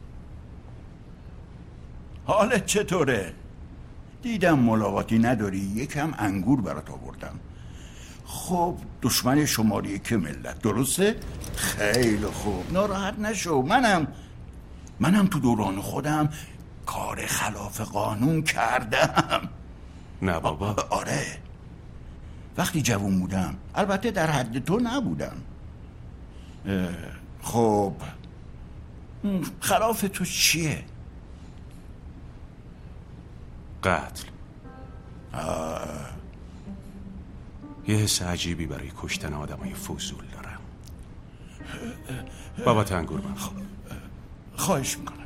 حالت چطوره؟ دیدم ملاقاتی نداری، یکم انگور برات آوردم. خب دشمن شماره یک ملت، درسته؟ خیلی خوب، ناراحت نشو. منم تو دوران خودم کار خلاف قانون کردم. نه بابا. آره، وقتی جوون بودم، البته در حد تو نبودم. خب خلاف تو چیه؟ قتل. یه حس عجیبی برای کشتن آدمای فضول دارم. بابا انگور من. خواهش میکنم.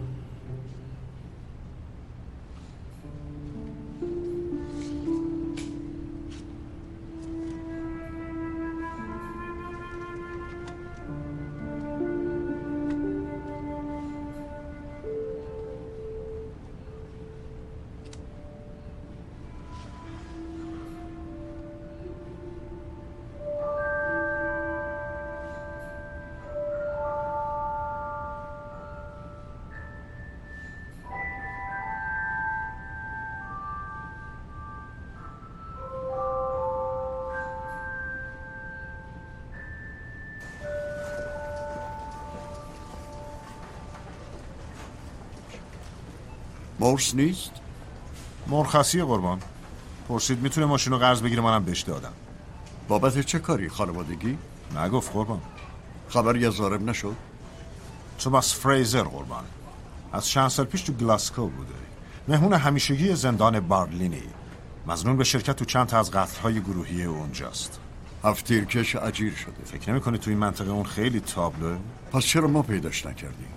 مورس نیست؟ مرخصی قربان. پرسید میتونه ماشینو قرض بگیره، منم بهش دادم. بابت چه کاری؟ خانوادگی؟ نگفت قربان. خبری از زارب نشد؟ توماس فریزر قربان. از چند سال پیش تو گلاسکو بوده. مهمون همیشگی زندان بارلینی. مظنون به شرکت تو چند تا از قتل‌های گروهی اونجاست. هفتیرکش اجیر شده. فکر نمی‌کنی تو این منطقه اون خیلی تابلوه؟ پس چرا ما پیداش نکردیم؟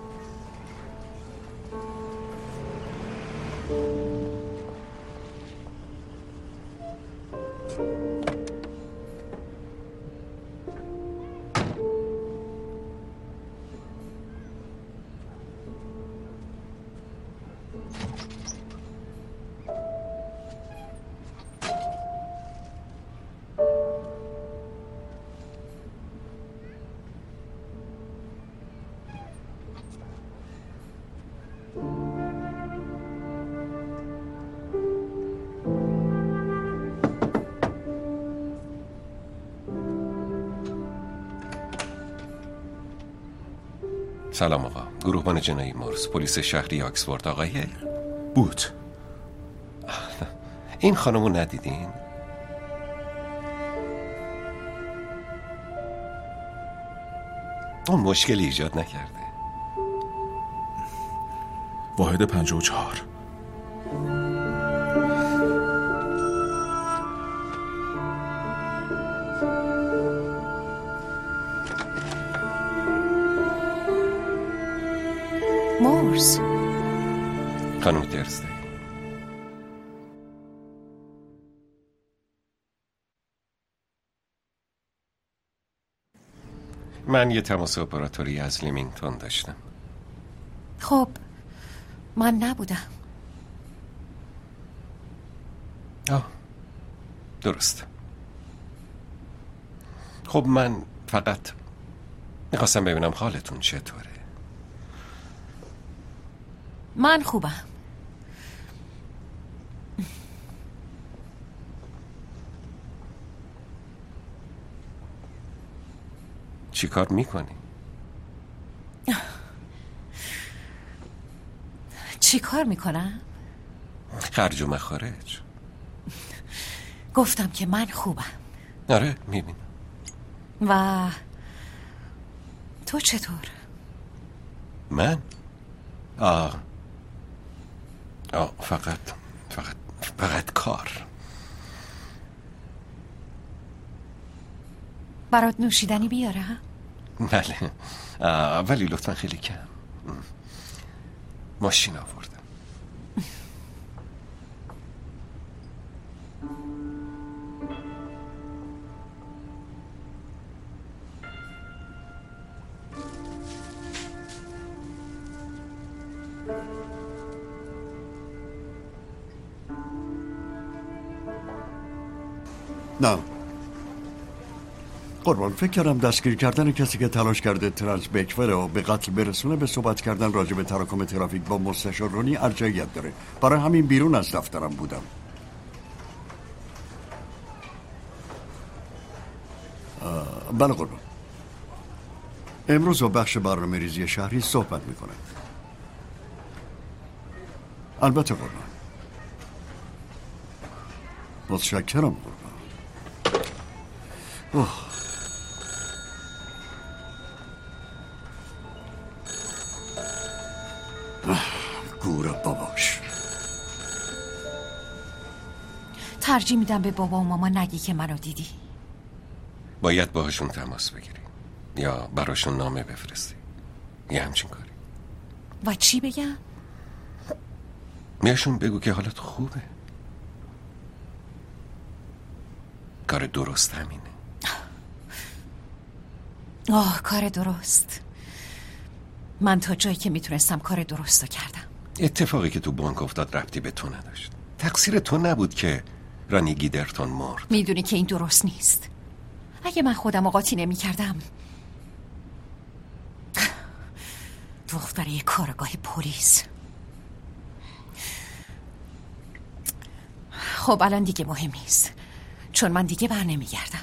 سلام آقا، گروهبان جنایی مورس، پلیس شهری آکسفورد. آقای بود. این خانمو ندیدین؟ اون مشکلی ایجاد نکرده. واحد 54. مورس. خانم درسته. من یه تماس اپراتوری از لیمینگتون داشتم. خب من نبودم. درست. خب من فقط میخواستم ببینم حالتون چطوره. من خوبم. چی کار میکنی؟ چی کار میکنم؟ خرج و مخارج. گفتم که من خوبم. آره میبینم. و تو چطور؟ من؟ فقط کار. برات نوشیدنی بیارم؟ بله، ولی لطفا خیلی کم. ماشین آوردم. نه، قربان فکر کردم دستگیر کردن کسی که تلاش کرده ترانس بکفر رو به قتل برسونه به صحبت کردن راجع به تراکم ترافیک با مستشار رونی ارجحیت داره. برای همین بیرون از دفترم بودم. بله قربان. امروز با بخش برنامه‌ریزی شهری صحبت میکنم. البته قربان. متشکرم قربان. گوره باباش. ترجیح میدم به بابا و ماما نگی که منو دیدی. باید باهاشون تماس بگیری یا براشون نامه بفرستی یه همچین کاری. و چی بگم؟ میاشون بگو که حالت خوبه. کار درست همینه. کار درست. من تا جایی که میتونستم کار درست رو کردم. اتفاقی که تو بانک افتاد ربطی به تو نداشت. تقصیر تو نبود که رانی گیدرتون مرد. میدونی که این درست نیست. اگه من خودم قاطی نمی کردم دختره کارگاه پلیس. خب الان دیگه مهم نیست چون من دیگه بر نمی گردم.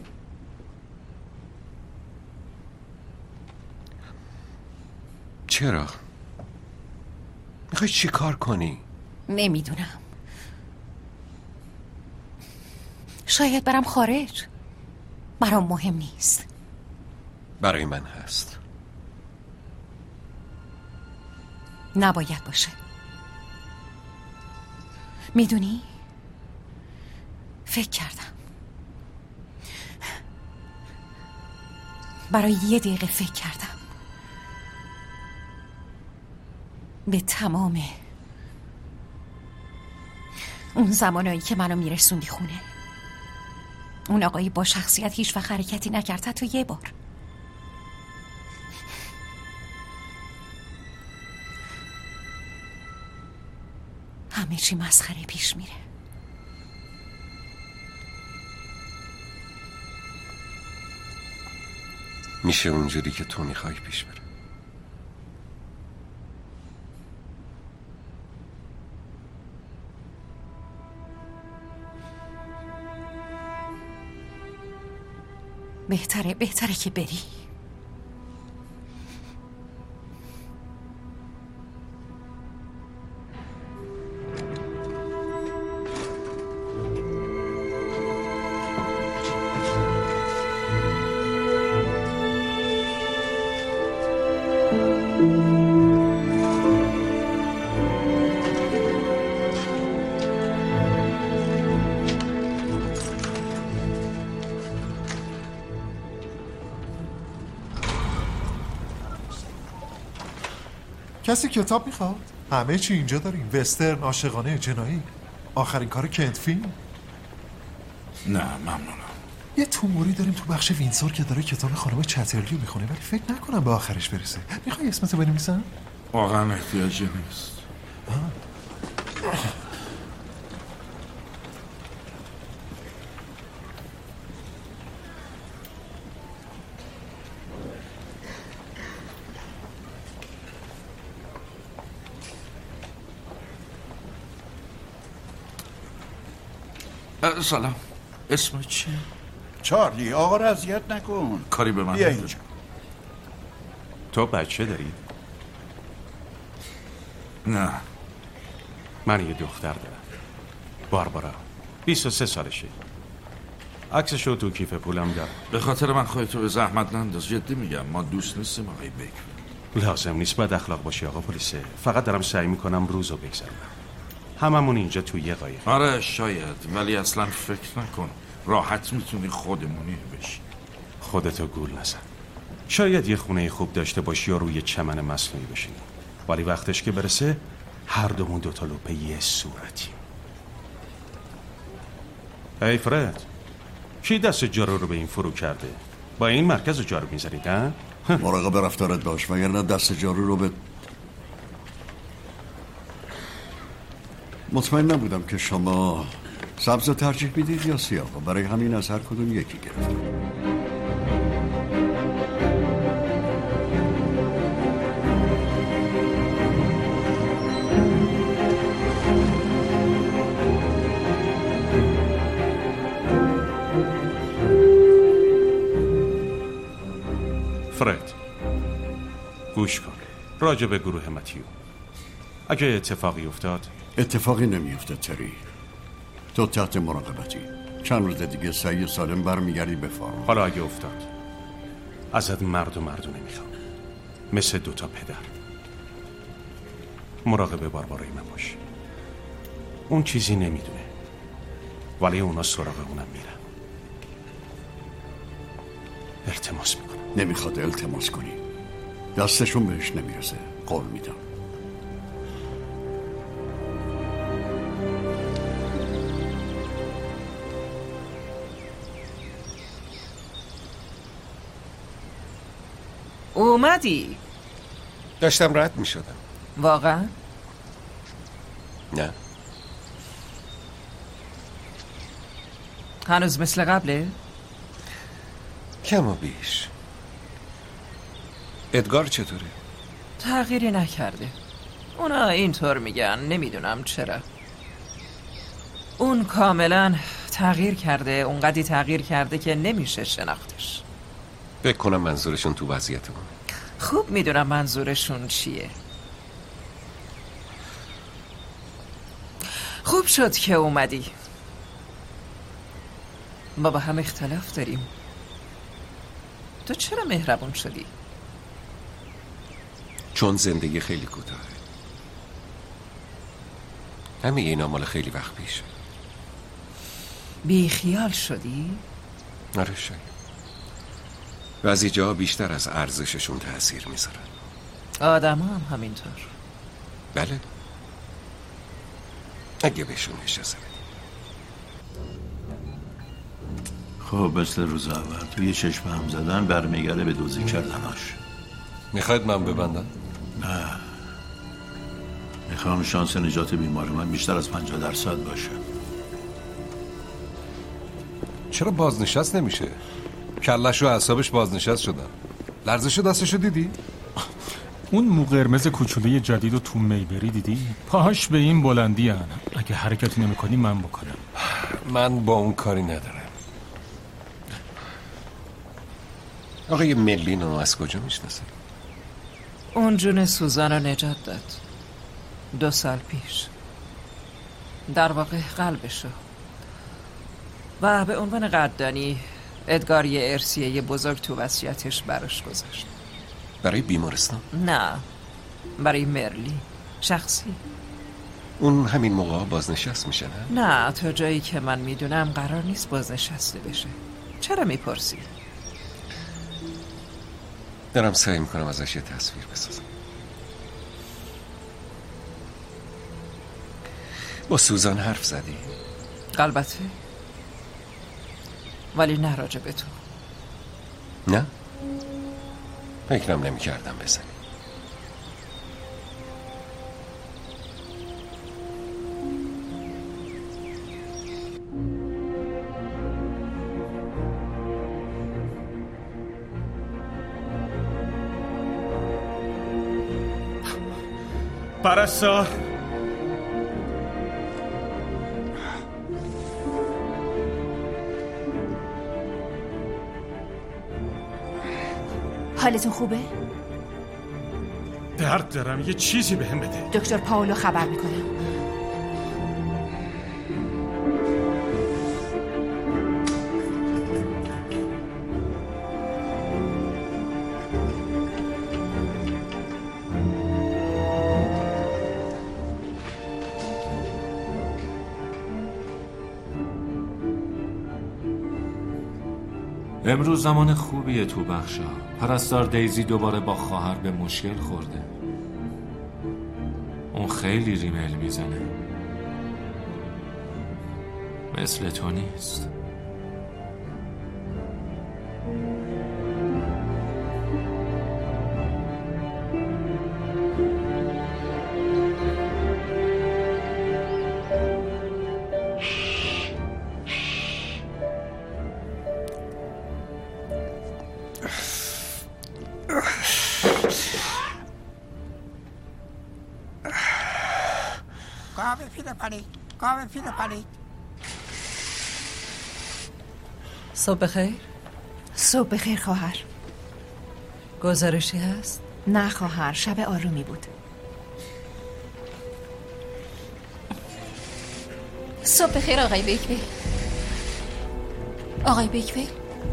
چرا؟ میخوای چی کار کنی؟ نمیدونم. شاید برم خارج. برام مهم نیست. برای من هست. نباید باشه. میدونی؟ فکر کردم. برای 1 دقیقه فکر کردم به تمام اون زمانایی که منو میرسوندی خونه. اون آقایی با شخصیت هیچ وقت حرکتی نکرد حتی یه بار. همه چی مسخره پیش میره. میشه اونجوری که تو میخوای پیش بره. بهتره که بری. کسی کتاب میخواد؟ همه چی اینجا داریم. وسترن، عاشقانه، جنایی. آخرین کار کنتفیلم. نه ممنونم. یه توموری داریم تو بخش وینسور که داره کتاب خانم چترلیو میخونه ولی فکر نکنم به آخرش برسه. میخوای اسمتو بنویسم؟ واقعا احتیاجی نیست. سلام. اسم چیه؟ چارلی. آقا رو اذیت نکن. کاری به من بیا نداره. اینجا. تو بچه داری؟ نه. من یه دختر دارم. باربارا. 23 سالشه. عکسشو تو کیف پولم دارم. به خاطر من خودتو به زحمت ننداز. جدی میگم ما دوست نیستیم آقای بکر. لازم نیست بد اخلاق باشی آقا پلیسه. فقط دارم سعی میکنم روزو بگذرونم. هممون اینجا توی یه قایق. آره شاید ولی اصلا فکر نکن راحت میتونی خودمونی بشی. خودتو گول نزن. شاید یه خونه خوب داشته باشی یا روی چمن مصنوعی بشینی ولی وقتش که برسه هر دومون دوتا لپه یه صورتیم. ای فرد کی دست جارو رو به این فرو کرده؟ با این مرکز جارو میزنید ها؟ مراقب رفتارت باش وگرنه دست جارو رو به مطمئن نبودم که شما سبز ترجیح میدید یا سیاه. برای همین از هر کدوم یکی گرفتم. فرد گوش کن راجع به گروه متیو. اگه اتفاقی افتاد اتفاقی نمیفته تری. تو تحت مراقبتی. چند روز دیگه سعی سالم برمیگردی به فارم. حالا اگه افتاد ازت مرد نمیخوام. مثل 2 پدر. مراقب باربارای من باش. اون چیزی نمیدونه ولی اونا سراغ اونم میرن. التماس میکنم. نمیخواد التماس کنی. دستشون بهش نمیرسه. قول میدم. اومدی؟ داشتم رد می شدم. واقعا؟ نه. هنوز مثل قبله؟ کم و بیش. ادگار چطوره؟ تغییری نکرده. اونا اینطور میگن، نمیدونم چرا. اون کاملا تغییر کرده، اونقدی تغییر کرده که نمیشه شناختش. فکر کنم منظورشون تو وضعیت اون. خوب میدونم منظورشون چیه. خوب شد که اومدی. ما با هم اختلاف داریم. تو چرا مهربون شدی؟ چون زندگی خیلی کوتاهه. همه اینا مال خیلی وقت پیشه. بی خیال شدی؟ آره شاید. بعضی جاها بیشتر از ارزششون تأثیر میذارن. آدم هم همینطور. بله. اگه بهشون اجازه بدی. خب مثل روز اول توی چشم هم زدن برمیگرده به دوزی کردناش. میخواید من ببندم؟ نه. میخوام شانس نجات بیمار من بیشتر از 50% باشه. چرا بازنشست نمیشه؟ کلش و اعصابش بازنشست شدن. لرزش دستشو دیدی؟ اون مو قرمز کوچولوی جدید و تو میبری دیدی؟ پاهاش به این بلندی هن. اگه حرکتی نمی‌کنی من بکنم. من با اون کاری ندارم. آقای مرلین رو از کجا میشناسه؟ اون جون سوزان رو نجات داد 2 سال پیش. در واقع قلبشو. و به عنوان قدردانی ادگار یه ارثیه بزرگ تو وصیتش براش گذاشت. برای بیمارستان؟ نه، برای مرلی شخصی. اون همین موقع بازنشست میشه نه؟ نه، تا جایی که من میدونم قرار نیست بازنشسته بشه. چرا میپرسی؟ دارم سعی میکنم ازش یه تصویر بسازم. با سوزان حرف زدی؟ البته، ولی نه راجع به تو. نه؟ فکرم نمی کردم بزنی. پرستار حالتون خوبه؟ درد دارم، یه چیزی بهم بده. دکتر پاولو خبر میکنه. امروز زمان خوبیه تو بخشا. پرستار دیزی دوباره با خواهر به مشکل خورده. اون خیلی ریمیل میزنه. مثل تو نیست. قهوه پیره پرید. صبح بخیر. صبح بخیر خواهر. گزارشی هست؟ نه خواهر، شب آرومی بود. صبح بخیر آقای بیکویل. آقای بیکویل؟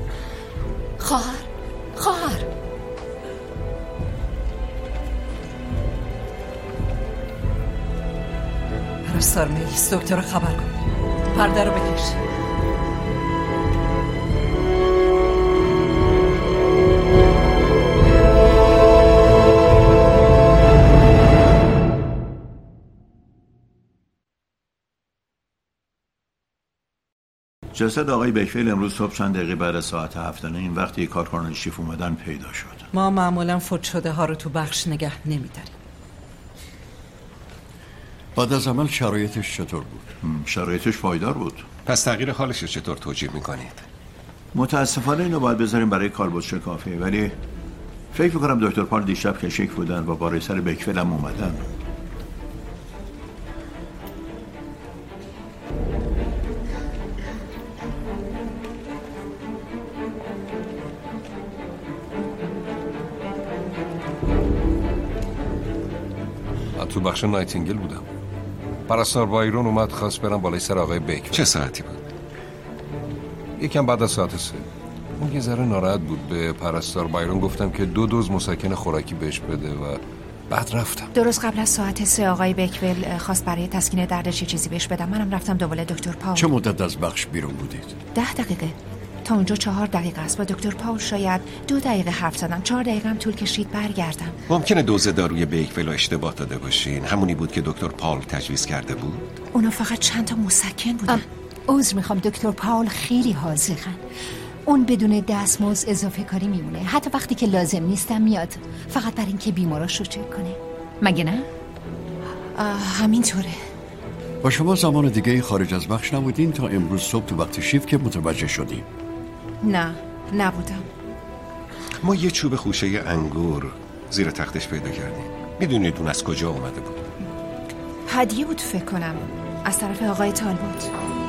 خواهر پرستار میلیس، دکتر رو خبر کن. پرده رو بکش. جسد آقای بیکویل امروز صبح چند دقیقه بعد از ساعت 7 این وقتی کارکنان شیف اومدن پیدا شد. ما معمولا فوت شده ها رو تو بخش نگه نمی‌داریم. بعد از عمل شرایطش چطور بود؟ شرایطش پایدار بود. پس تغییر حالش رو چطور توجیه میکنید؟ متاسفانه اینو باید بذاریم برای کالبد شکافی، ولی فکر میکنم دکتر پال دیشب کشیک بودن و با سر بیکویل هم اومدن. تو بخش نایتینگل بودم. پرستار بایرون اومد خواست برم بالای سر آقای بیکویل. چه ساعتی بود؟ یکم بعد از ساعت 3. اون یه ذره ناراحت بود. به پرستار بایرون گفتم که 2 دوز مسکن خوراکی بهش بده و بعد رفتم. درست قبل از ساعت 3 آقای بیکویل خواست برای تسکین دردش یه چیزی بهش بدم. منم رفتم دنبال دکتر پاول. چه مدت از بخش بیرون بودید؟ 10 دقیقه. تا اونجا 4 دقیقه است. با دکتر پاول شاید 2 دقیقه حرف زدم. 4 دقیقه هم طول کشید برگردم. ممکنه دوز داروی بیکویل رو اشتباه داده باشین. همونی بود که دکتر پاول تجویز کرده بود؟ اونا فقط چند تا مسکن بودن. عذر میخوام دکتر پاول خیلی حاذقن. اون بدون دستمزد اضافه کاری میمونه. حتی وقتی که لازم نیستم میاد. فقط برای اینکه بیماراشو چک کنه. مگه نه؟ همینطوره. با شما زمان دیگه خارج از بخش نبودین تا امروز صبح تو وقت شیفت که متوجه شدیم؟ نه، نبودم. ما یه چوب خوشه انگور زیر تختش پیدا کردیم. میدونید اون از کجا اومده بود؟ هدیه بود فکر کنم، از طرف آقای تالبوت.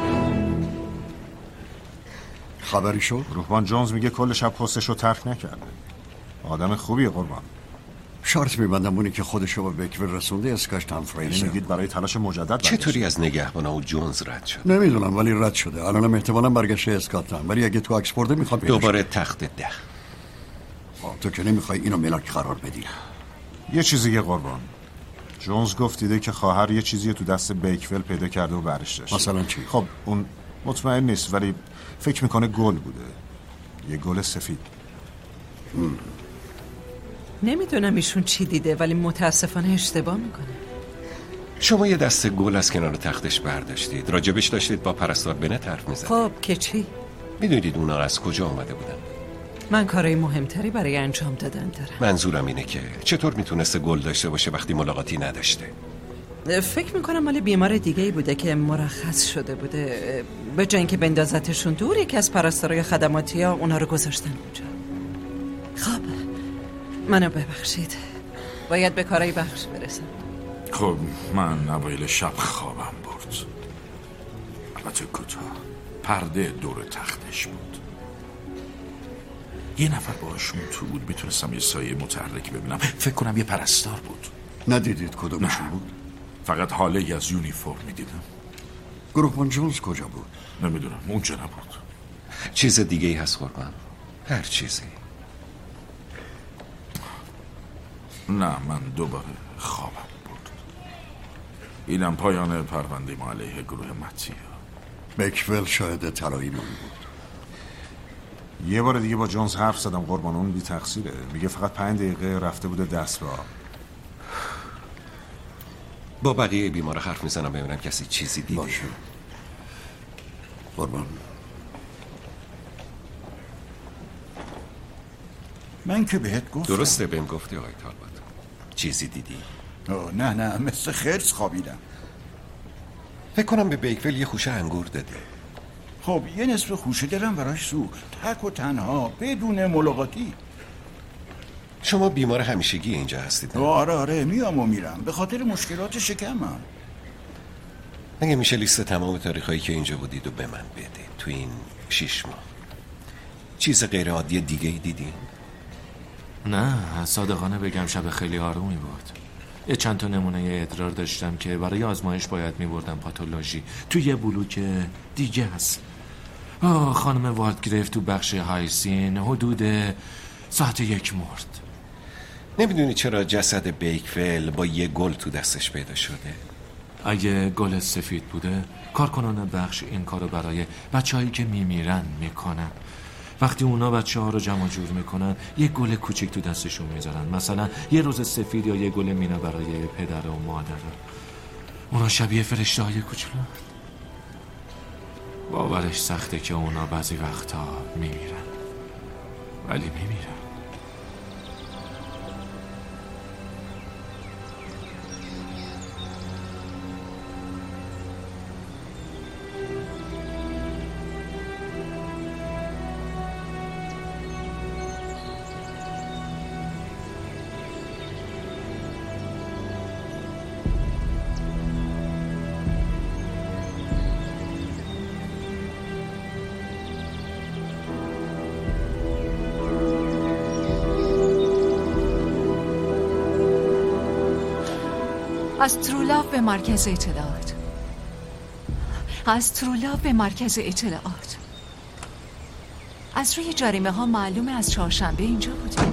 خبری شد؟ روحان جونز میگه کل شب پستش رو ترک نکرده. آدم خوبیه قربان. شرط میبندم اونی که خودشو به بیکویل رسونده اسکاتلند فریزر. میگید برای تلاش مجدد چطوری از نگهبانا و جونز رد شد؟ نمیدونم ولی رد شده. الانم احتمالاً برگشته اسکاتلند، ولی اگه تو آکسفورد میخوام دوباره تخت 10. تو که نمیخوای اینو ملاک قرار بدی. یه چیزی قربان. جونز گفت دیده که خواهر یه چیزی تو دست بیکویل پیدا کرده و برش داشته. مثلا چی؟ خب اون مطمئن نیست ولی فکر میکنه گل بوده. یه گل سفید. نمیدونم ایشون چی دیده ولی متاسفانه اشتباه میکنه. شما یه دسته گل از کنار تختش برداشتید. راجبش داشتید با پرستار بنت حرف میزدید. خب که چی؟ میدونید اونا از کجا آمده بودن؟ من کارهای مهمتری برای انجام دادن دارم. منظورم اینه که چطور میتونسته گل داشته باشه وقتی ملاقاتی نداشته؟ فکر میکنم مال بیمار دیگه‌ای بوده که مرخص شده بوده. به جای اینکه بندازتشون دور، یکی از پرستارای خدماتی ها اونا رو گذاشتن اونجا. خب منو ببخشید، باید به کارهای بخش برسم. خب من اوایل شب خوابم برد. البته کوتاه. پرده دور تختش بود. یه نفر باشون تو بود. میتونستم یه سایه متحرک ببینم. فکر کنم یه پرستار بود. ندیدید کدومشون بود؟ فقط حاله از یونیفرم میدیدم. گروهمان جونز کجا بود؟ نمیدونم، اونجا نبود. چیز دیگه ای هست قربان؟ هر چیزی. نه، من دوباره خوابم برد. اینم پایان پرونده ما علیه گروه متیا. بیکویل شاهد طلایی من بود. یه بار دیگه با جونز حرف زدم قربان، اون بی تقصیره. میگه فقط 5 دقیقه رفته بوده دست به آب. با بقیه بیمار حرف میزنم ببینم کسی چیزی دیده. باشه قربان. من که بهت گفتم. درسته بهم گفتی آقای تالبوت. چیزی دیدی؟ نه مثل خرس خوابیدم. فکر کنم به بیکویل یه خوشه انگور داده. خب یه نصف خوشه دلم براش سوخت، تک و تنها بدون ملاقاتی. شما بیمار همیشگی اینجا هستید؟ آره میام و میرم به خاطر مشکلات شکمم. اگه میشه لیست تمام تاریخایی که اینجا بودید و به من بده. تو این 6 ماه چیز غیر عادی دیگه ای دیدین؟ نه، صادقانه بگم شب خیلی آرومی بود. یه چند تا نمونه ادرار داشتم که برای آزمایش باید میبردم پاتولوژی تو یه بلوک دیگه هست. خانم والدگریف تو بخش هایسین حدود ساعت 1 مرد. نمیدونی چرا جسد بیکفل با یه گل تو دستش پیدا شده؟ اگه گل سفید بوده کارکنان بخش این کارو برای بچه‌هایی که میمیرن میکنن. وقتی اونا بچه‌ها رو جمع جور میکنن یه گل کوچیک تو دستشون میذارن، مثلا یه روز سفید یا یه گل مینا برای پدر و مادر. اونا شبیه فرشته‌های کوچولو. باورش سخته که اونا بعضی وقتا میمیرن، ولی میمیرن. از ترولاف به مرکز اطلاعات. از روی جریمه ها معلومه از چهارشنبه اینجا بوده.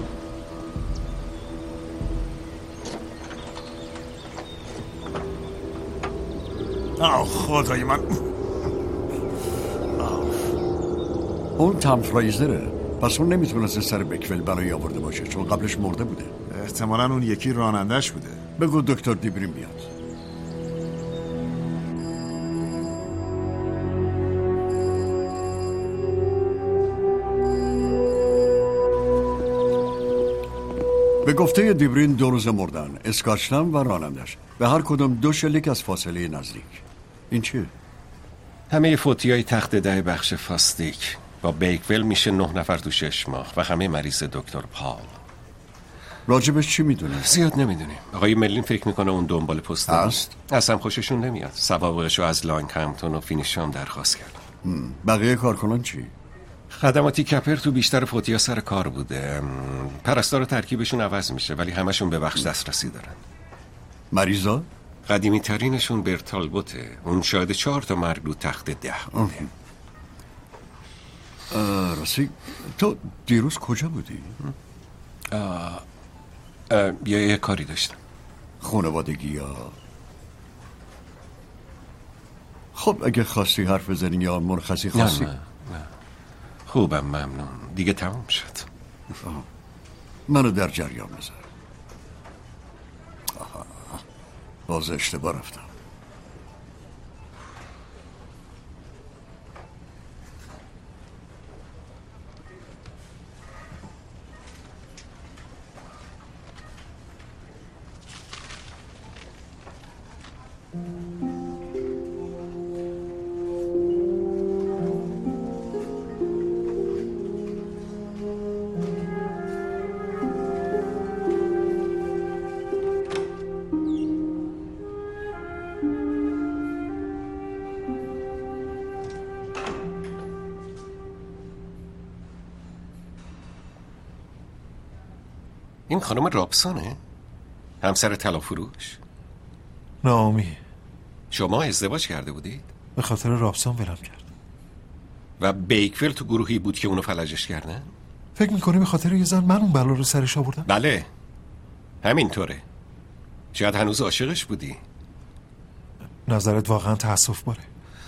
خدای من. اون تام فرایزره، پس اون نمیتونست سر بکول برای آورده باشه چون قبلش مرده بوده. احتمالاً اون یکی رانندش بوده. بگو دکتر دیبرین بیاد. به گفته دیبرین 2 روز مردن، اسکاچلند و رانندش، به هر کدوم 2 شلیک از فاصله نزدیک. این چیه؟ همه فوتیای تخت 10 بخش فاستیک. با بیکول میشه 9 نفر تو 6 ماه و همه مریض دکتر پال. راجبش چی میدونی؟ زیاد نمیدونیم. آقای مرلین فکر میکنه اون دنبال پست هست؟ اصلا خوششون نمیاد. سوابقشو از لانگهمپتون و فینیشام درخواست کرد. بقیه کارکنان چی؟ خدماتی کپر تو بیشتر فوتیا سر کار بوده. پرستار ترکیبشون عوض میشه ولی همشون به بخش دسترسی دارن. مریضا؟ قدیمی ترینشون برتالبوته. اون شاید 4 تا مرگ رو تخت 10 بوده. راستی تو دیروز کجا بودی؟ یه کاری داشتم. خانوادگی یا؟ خب اگه خواستی حرف بزنی یا مرخصی خواستی؟ نه. خوبم، ممنون. دیگه تمام شد. منو در جریان بذار. باز اشتباه رفتم. این خانم رابسونه؟ همسر طلافروش؟ نامی. شما ازدواج کرده بودید؟ به خاطر رابسون ولم کرد. و بیکفل تو گروهی بود که اونو فلجش کردن؟ فکر میکنی به خاطر یه زن من اون بلا رو سرش آوردم؟ بله همینطوره. شاید هنوز عاشقش بودی. نظرت واقعا تأسف باره.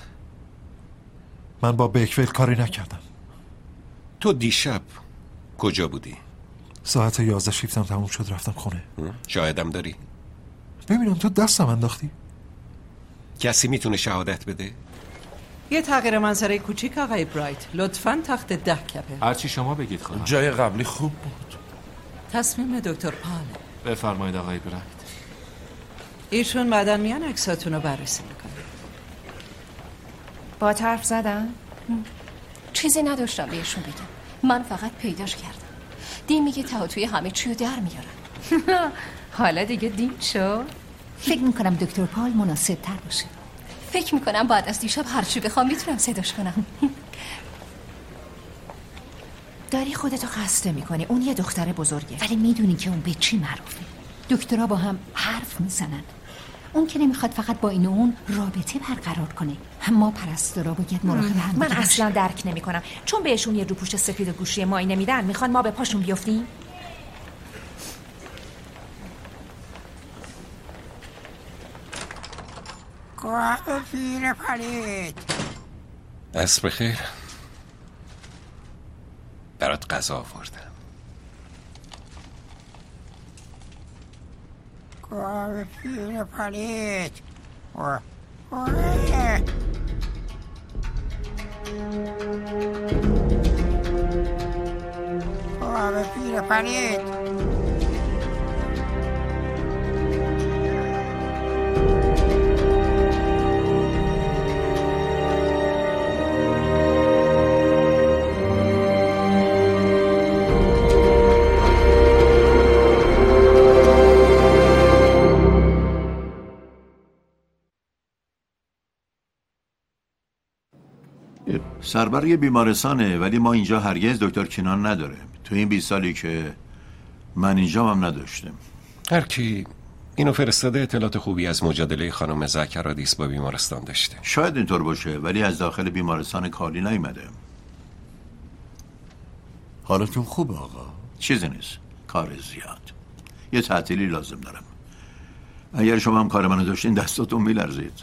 من با بیکفل کاری نکردم. تو دیشب کجا بودی؟ ساعت 11 شیفتم تموم شد رفتم خونه. شاهدم داری؟ ببینم تو دستم انداختی؟ کسی میتونه شهادت بده؟ یه تغییر منظره کوچیک آقای برایت. لطفاً تخت 10 کپه. هرچی شما بگید خواهم. جای قبلی خوب بود. تصمیم دکتر پال. بفرمایید آقای برایت. ایشون بعداً میان عکساتون رو بررسی میکنه. با حرف زدم؟ چیزی نداشتم بهشون بگم. من فقط پیداش کردم. دین میگه تهاتوی همه چی رو در میارن. حالا دیگه دین شو. فکر میکنم دکتر پال مناسب تر باشه. فکر میکنم بعد از دیشب هرچی بخوام میتونم صداش کنم. داری خودتو خسته میکنی. اون یه دختر بزرگه. ولی میدونی که اون به چی معروفه؟ دکترها با هم حرف میزنن. اون که نمیخواد فقط با این و اون رابطه برقرار کنه. ما پرستارا باید مراقب هم من اصلا درک نمیکنم. چون بهشون یه روپوش سفید و گوشی مایی نمیدن میخوان ما به پاشون بیافتیم. گاه پیر پرید. عصر بخیر. برات غذا آوردم. گاه پیر پرید. گاه پیر پرید. سربر یه بیمارستانه ولی ما اینجا هرگز دکتر کنان نداره. تو این 20 سالی که من اینجا هم نداشتم. هر کی اینو فرستاده اطلاعات خوبی از مجادله خانم زکرادیس با بیمارستان داشته. شاید اینطور باشه ولی از داخل بیمارستان کاری نیومده. حالتون خوبه آقا؟ چیزی نیست، کار زیاد. یه تعطیلی لازم دارم. اگر شما هم کار منو داشتین دستاتون میلرزید.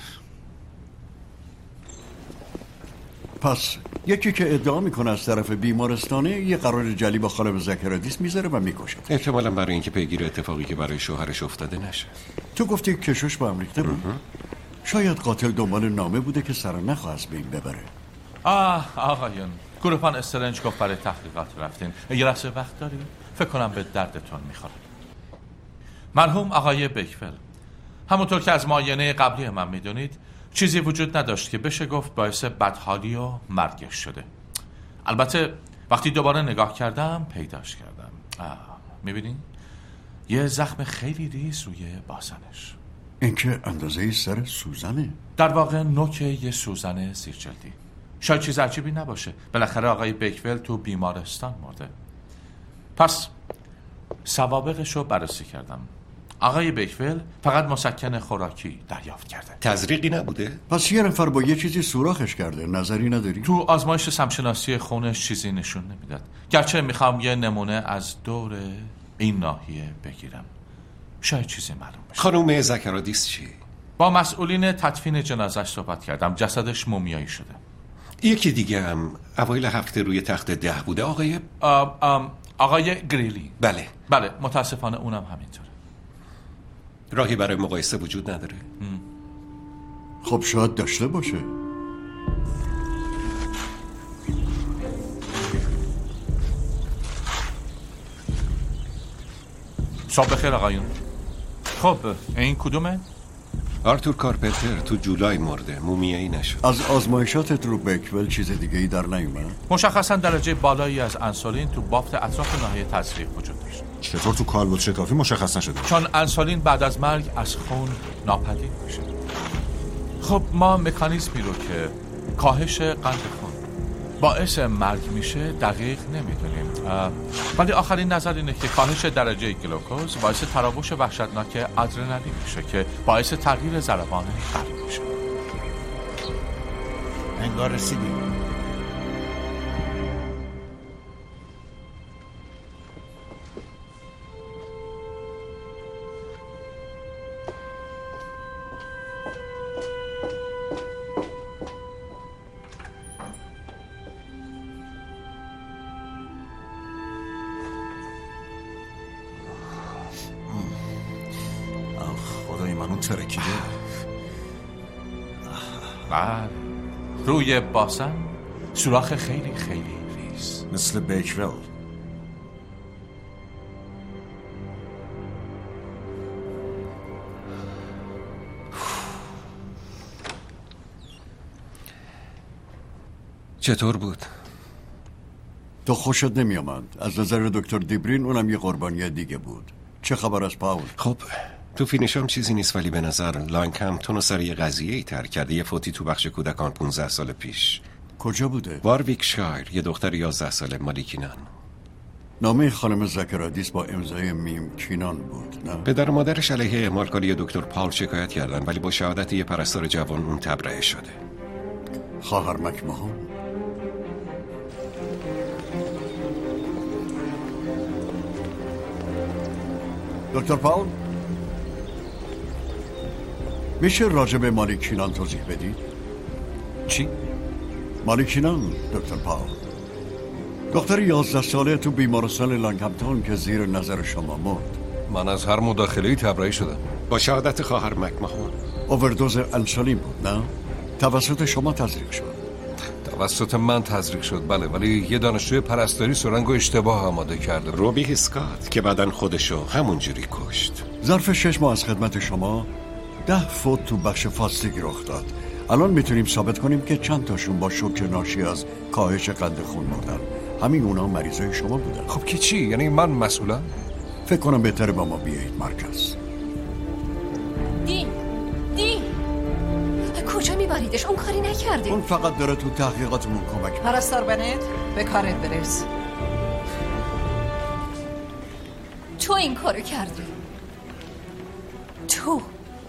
پس یکی که ادعا میکنه از طرف بیمارستانه یه قرار جلی با خانم زکرادیس میذاره و میکشه. احتمالاً برای اینکه پیگیر اتفاقی که برای شوهرش افتاده نشه. تو گفتی کشوش با هم ریخته بود؟ شاید قاتل دنبال نامه بوده که سرنخ از بین ببره. آقایون گروپان استرنج گفت برای تحقیقات رفتین. یه لحظه وقت داری؟ فکر کنم به دردتون میخوره. مرحوم آقای بیکفل، همونطور که از معاینه قبلی من میدونید چیزی وجود نداشت که بشه گفت باعث بدحالی و مرگش شده. البته وقتی دوباره نگاه کردم پیداش کردم. میبینین؟ یه زخم خیلی ریز روی باسنش. این که اندازه سر سوزنه؟ در واقع نوک یه سوزن زیرجلدی. شاید چیز عجیبی نباشه. بالاخره آقای بیکفل تو بیمارستان مرده. پس سوابقش رو بررسی کردم. آقای بیکفل فقط مسکن خوراکی دریافت کرده. تزریقی نبوده؟ پس یه نفر با یه چیزی سوراخش کرده. نظری نداری؟ تو آزمایش سمشناسی خونش چیزی نشون نمیداد. گرچه میخوام یه نمونه از دور این ناحیه بگیرم. شاید چیزی معلوم بشه. خانم زکرادیس چی؟ با مسئولین تدفین جنازش صحبت کردم. جسدش مومیایی شده. یکی دیگه هم اوایل هفته روی تخت 10 بوده. آقای گریلی. بله متاسفانه اونم همینطوره. راهی برای مقایسه وجود نداره؟ خب شاید داشته باشه. صبح بخیر آقایون. خب این کدومه؟ آرتور کارپنتر تو جولای مرده. مومیایی نشد. از آزمایشاتت رو بیکفل چیز دیگه ای در نیومد؟ مشخصا درجه بالایی از انسولین تو بافت اطراف ناحیه تزریق وجود داشت. چطور تو کالبد شکافی مشخص نشده؟ چون انسولین بعد از مرگ از خون ناپدید میشه. خب ما مکانیزمی رو که کاهش قند خون باعث مرگ میشه دقیق نمیدونیم، ولی آخرین نظر اینه که کاهش درجه گلوکوز باعث تراوش وحشتناک آدرنالین میشه که باعث تغییر ضربان قلب میشه. انگار رسیدیم. ترکیده. روی باسن سوراخ خیلی خیلی ریز مثل بیکفل. چطور بود؟ تو خوشت نمیامد. از نظر دکتر دیبرین اونم یه قربانی دیگه بود. چه خبر از پاول؟ خب تو فینیشم چیزی نیست، ولی به نظر لانکمپتون رو سر یه قضیه ای ترک کرده. یه فوتی تو بخش کودکان 15 سال پیش. کجا بوده؟ وارویکشایر. یه دختر 11 ساله مالیکینان. نامه خانم زکرادیس با امضای میم کینان بود، نه؟ پدر و مادرش علیه اعمالکاری دکتر پال شکایت کردن، ولی با شهادت یه پرستار جوان اون تبرئه شده. خواهر مکمهون؟ دکتر پال؟ میشه راجع به مالیکینان توضیح بدید؟ چی؟ مالیکینان دکتر پال، دختر 11 ساله تو بیمارستان لانگهمپتون که زیر نظر شما مرد. من از هر مداخله‌ای تبرئه شدم. با شهادت خواهر مکمهون. اووردوز انسولین بود، نه؟ توسط شما تزریق شد. توسط من تزریق شد، بله، ولی یه دانشجوی پرستاری سرنگو اشتباه آماده کرده. روبی هیسکات که بعدن خودشو همونجوری کشت. ظرف 6 ماه از خدمت شما 10 فوت تو بخش فاستیگ رخ داد. الان میتونیم ثابت کنیم که چند تاشون با شوک ناشی از کاهش قند خون مردن. همین اونا مریضای شما بودن. خب که چی؟ یعنی من مسئولم؟ فکر کنم بهتره با ما بیایید مرکز. دین کجا میبریدش؟ اون کاری نکرده. اون فقط داره تو تحقیقاتمون کمک میکنه. پرستار بنت به کارت برس. تو این کارو کردی. تو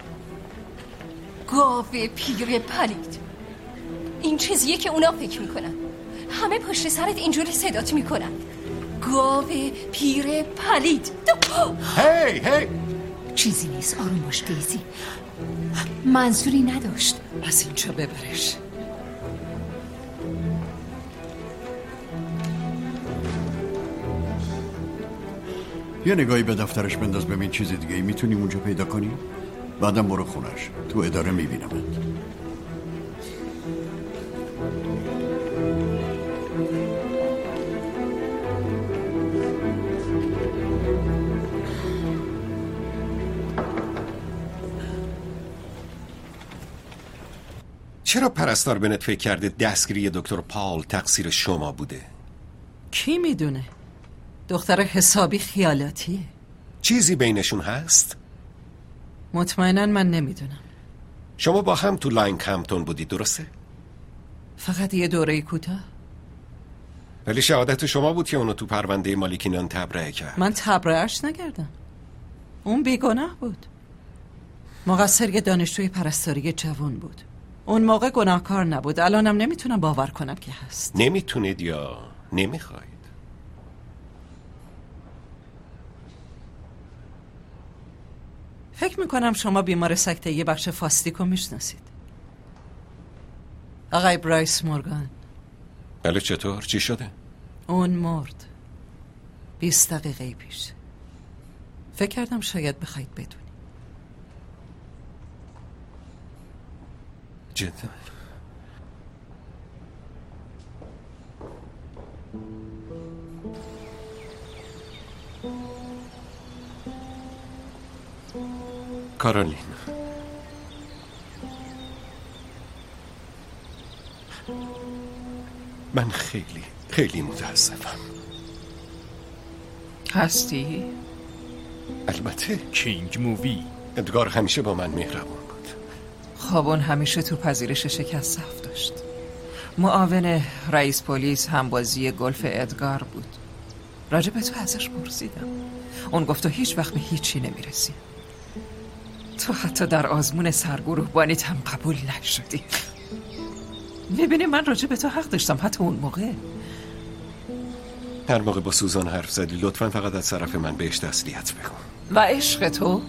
گاوه پیر پلید. این چیزیه که اونا فکر میکنن. همه پشت سرت اینجوری صدات میکنن. گاوه پیر پلید. هی چیزی نیست، آروم باش دیزی. منظوری نداشت. از اینجا ببرش. یه نگاهی به دفترش بنداز ببین چیز دیگه ای میتونیم اونجا پیدا کنیم. بعدم برو خونش، تو اداره میبینمت. چرا پرستار بنت فکر کرده دستگیری دکتر پال تقصیر شما بوده؟ کی میدونه؟ دختر حسابی خیالاتیه. چیزی بینشون هست؟ مطمئناً من نمیدونم. شما با هم تو لانگهمپتون بودی، درسته؟ فقط یه دوره کوتاه. ولی شهادت شما بود که اونو تو پرونده مالیکینان تبرئه کرد. من تبرئه‌اش نکردم. اون بیگناه بود. مقصر یه دانشجوی پرستاری جوان بود. اون موقع گناهکار نبود. الانم نمیتونم باور کنم که هست. نمیتونید یا نمیخواید؟ فکر میکنم شما بیمار سکته یه بخش فاستیکو میشناسید. آقای برایس مورگان. بله، چطور؟ چی شده؟ اون مرد 20 دقیقه پیش. فکر کردم شاید بخواید بدونی. جدا؟ کارولین، من خیلی متاسفم. هستی؟ البته. کینگ مووی. ادگار همیشه با من مهربون بود. خب اون همیشه تو پذیرش شکست صف داشت. معاون رئیس پلیس همبازی گلف ادگار بود. راجع به تو ازش پرسیدم. اون گفت تو هیچ وقت به هیچی نمیرسی. تو حتی در آزمون سرگروه بانیت هم قبول نشدی. میبینی من راجع به تو حق داشتم حتی اون موقع. هر موقع با سوزان حرف زدی لطفاً فقط از طرف من بهش تسلیت بگو. و عشق تو؟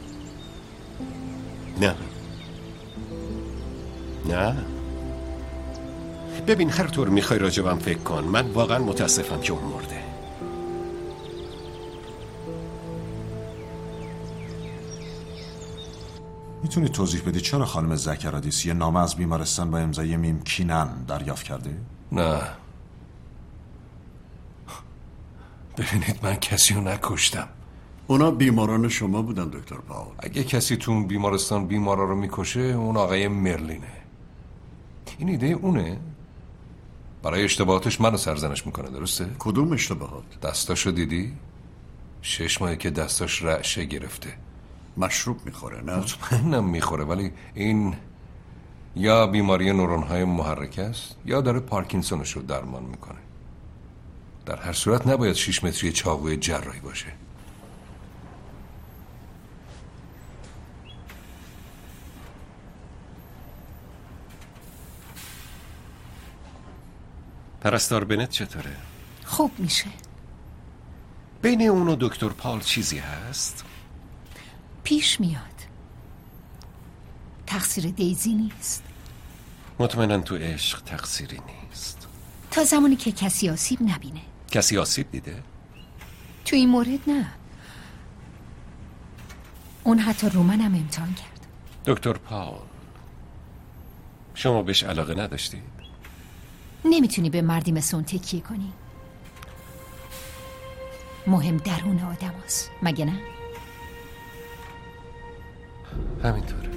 نه ببین، هر طور میخوای راجبم فکر کن. من واقعا متاسفم که اون مرده. میتونی توضیح بدی چرا خانم زکرادیس یه نامه از بیمارستان با امضای میم کینان دریافت کرده؟ نه، ببینید من کسی رو نکشتم. اونا بیماران شما بودن دکتر پاول. اگه کسی تو اون بیمارستان بیمارا رو میکشه اون آقای مرلینه. این ایده اونه؟ برای اشتباهاتش منو سرزنش میکنه، درسته؟ کدوم اشتباهات؟ دستاشو دیدی؟ 6 ماهه که دستاش رعشه گرفته. مشروب میخوره نه؟ مطمئنم میخوره، ولی این یا بیماری نورون‌های محرک است یا داره پارکینسونش رو درمان میکنه. در هر صورت نباید 6 متری چاقوی جراحی باشه. پرستار بنت چطوره؟ خوب میشه. بین اون و دکتر پال چیزی هست؟ پیش میاد. تقصیر دیزی نیست. مطمئناً تو عشق تقصیری نیست. تا زمانی که کسی آسیب نبینه. کسی آسیب دیده؟ تو این مورد نه. اون حتی رو منم امتحان کرد. دکتر پال، شما بهش علاقه نداشتید؟ نمیتونی به مردی مثل اون تکیه کنی. مهم درون آدم هست. مگه نه؟ همینطوره.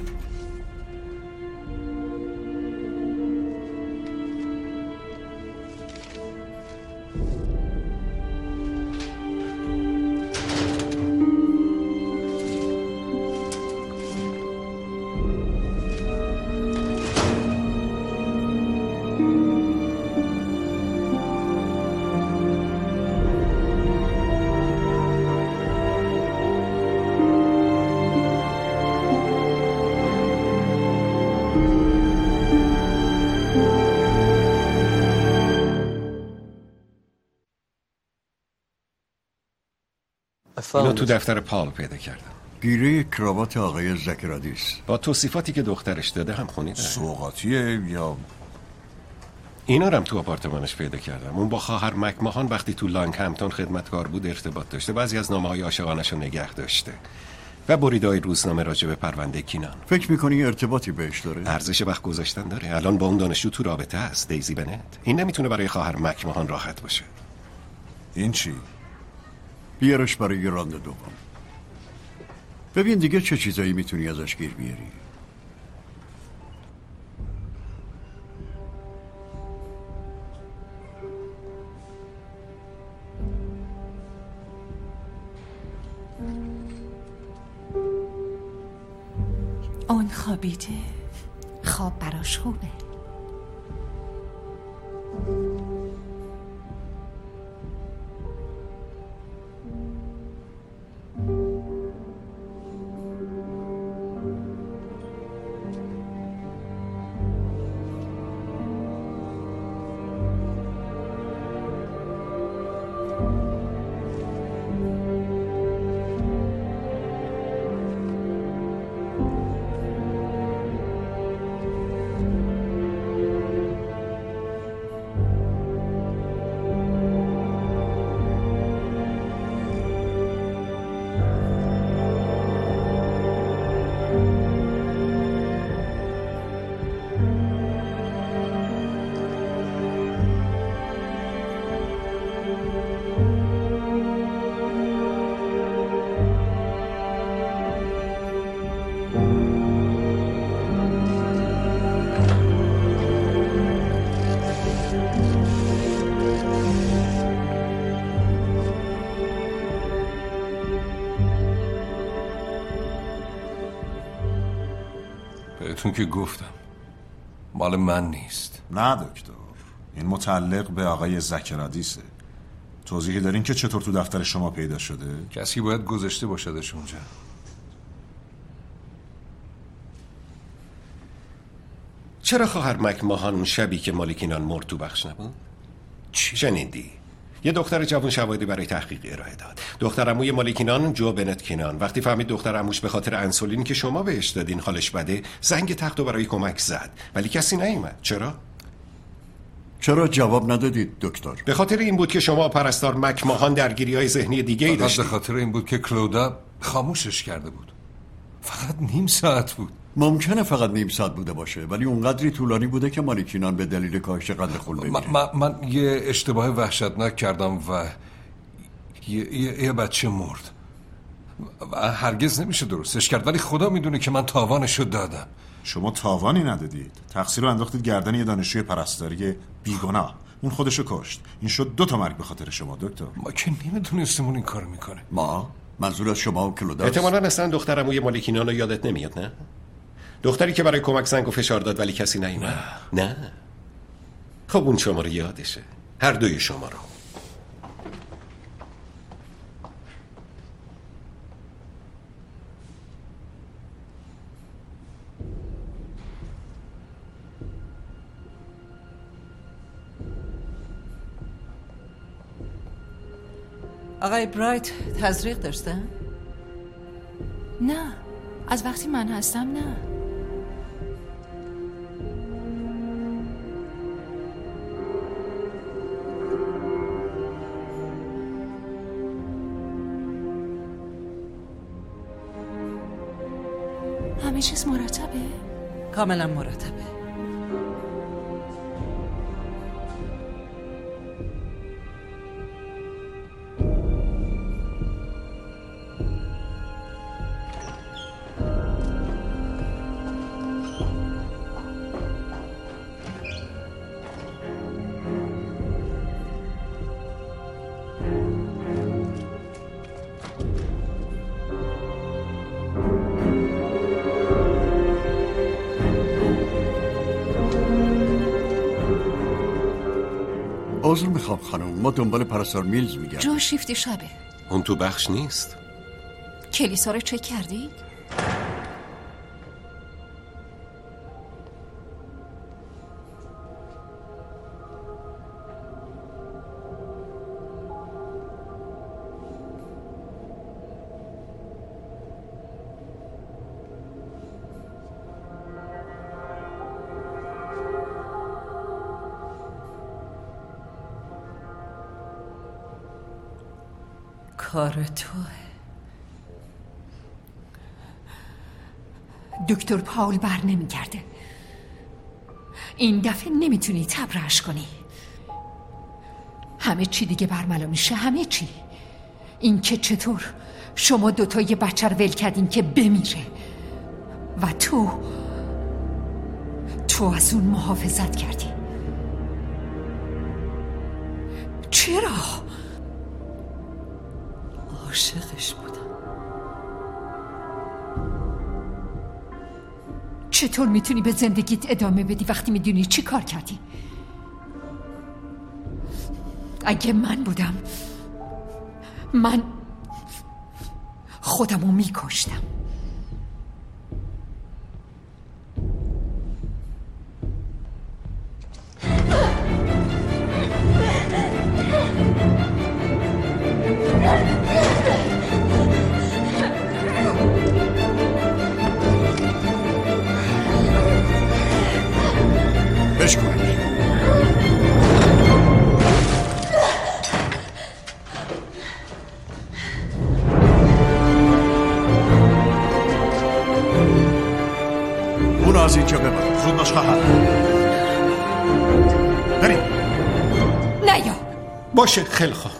اینو تو دفتر پال پیدا کردم. گیره کراوات آقای زکرادیس با توصیفاتی که دخترش داده هم خونیده. سوغاتیه یا اینا رو هم تو آپارتمانش پیدا کردم. اون با خواهر مکماهان وقتی تو لانگهمپتون خدمتکار بود ارتباط داشته. بعضی از نامه‌های عاشقانه‌شو نگه داشته و بریده‌های روزنامه راجع به پرونده کینان. فکر می‌کنی ارتباطی بهش داره؟ ارزش وقت گذاشتن داره. الان با اون دانشجو تو رابطه است، دیزی بنت. این نمیتونه برای خواهر مکماهان راحت باشه. این چی؟ بیارش برای راند دوم. ببین دیگه چه چیزایی میتونی ازش گیر بیاری. اون خوابیده. خواب براش خوبه. بهتون که گفتم مال من نیست. نه دکتر، این متعلق به آقای زکرادیسه. توضیحی دارین که چطور تو دفتر شما پیدا شده؟ کسی باید گذاشته باشدش اونجا. چرا خواهر مکماهان اون شبی که مالکینان مرد تو بخش نبود؟ چی شنیدی؟ یه دختر جوان شواهدی برای تحقیق ارائه داد. دختر عموی مالکینان، جو بنت کینان، وقتی فهمید دختر عموش به خاطر انسولین که شما بهش دادین حالش بده، زنگ تختو برای کمک زد، ولی کسی نیومد. چرا جواب ندادید دکتر؟ به خاطر این بود که شما پرستار مکماهان درگیری‌های ذهنی دیگه‌ای داشتید. به خاطر این بود که کلودا خاموشش کرده بود. فقط نیم ساعت بود. ممکنه فقط نیم ساعت بوده باشه، ولی اونقدری طولانی بوده که مالکینان به دلیل کاهش قند خون بمیره. من یه اشتباه وحشتناک کردم و یه بچه مرد. هرگز نمیشه درستش کرد، ولی خدا میدونه که من تاوانشو دادم. شما تاوانی ندادید. تقصیر رو انداختید گردن یه دانشجوی پرستاری بیگناه. اون خودشو کشت. این شد 2 مرگ به خاطر شما دکتر. ما که نمیدونستیم اون این کارو میکنه. ما؟ منظور از شما و کلودا؟ احتمالاً اصلا دختر عموی مالکینان رو یادت نمیاد، نه؟ دختری که برای کمک زنگ و فشار داد ولی کسی نیومد. نه. خب اون شما رو یادشه. هر دوی شما رو. آقای برایت تزریق داشتن؟ نه، از وقتی من هستم نه. همه چیز مرتبه؟ کاملا مرتبه. عذر میخوام خانم، ما دنبال پرستار میلز میگردیم. جو شیفت شبه. اون تو بخش نیست. کلیسا رو چک کردی؟ کار توه. دکتر پاول بر نمیگرده. این دفعه نمیتونی تبرش کنی. همه چی دیگه برملا میشه، همه چی. این که چطور شما دوتا یه بچه رو ول کردین که بمیره و تو از اون محافظت کردی. چرا؟ عاشقش بودم. چطور میتونی به زندگیت ادامه بدی وقتی میدونی چی کار کردی؟ اگه من بودم من خودمو میکشتم. اونو از اینجا ببر. زود باش خواهر. بریم. نه یا باشه خیلی خوب.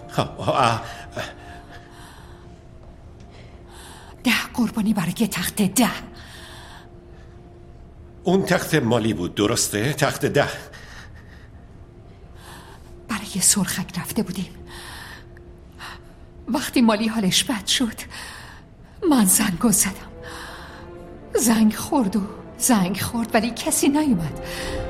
10 قربانی برای تخت 10. اون تخت مالی بود درسته؟ تخت 10 برای سرخک رفته بودیم. وقتی مالی حالش بد شد من زنگو زدم. زنگ خورد ولی کسی نیومد.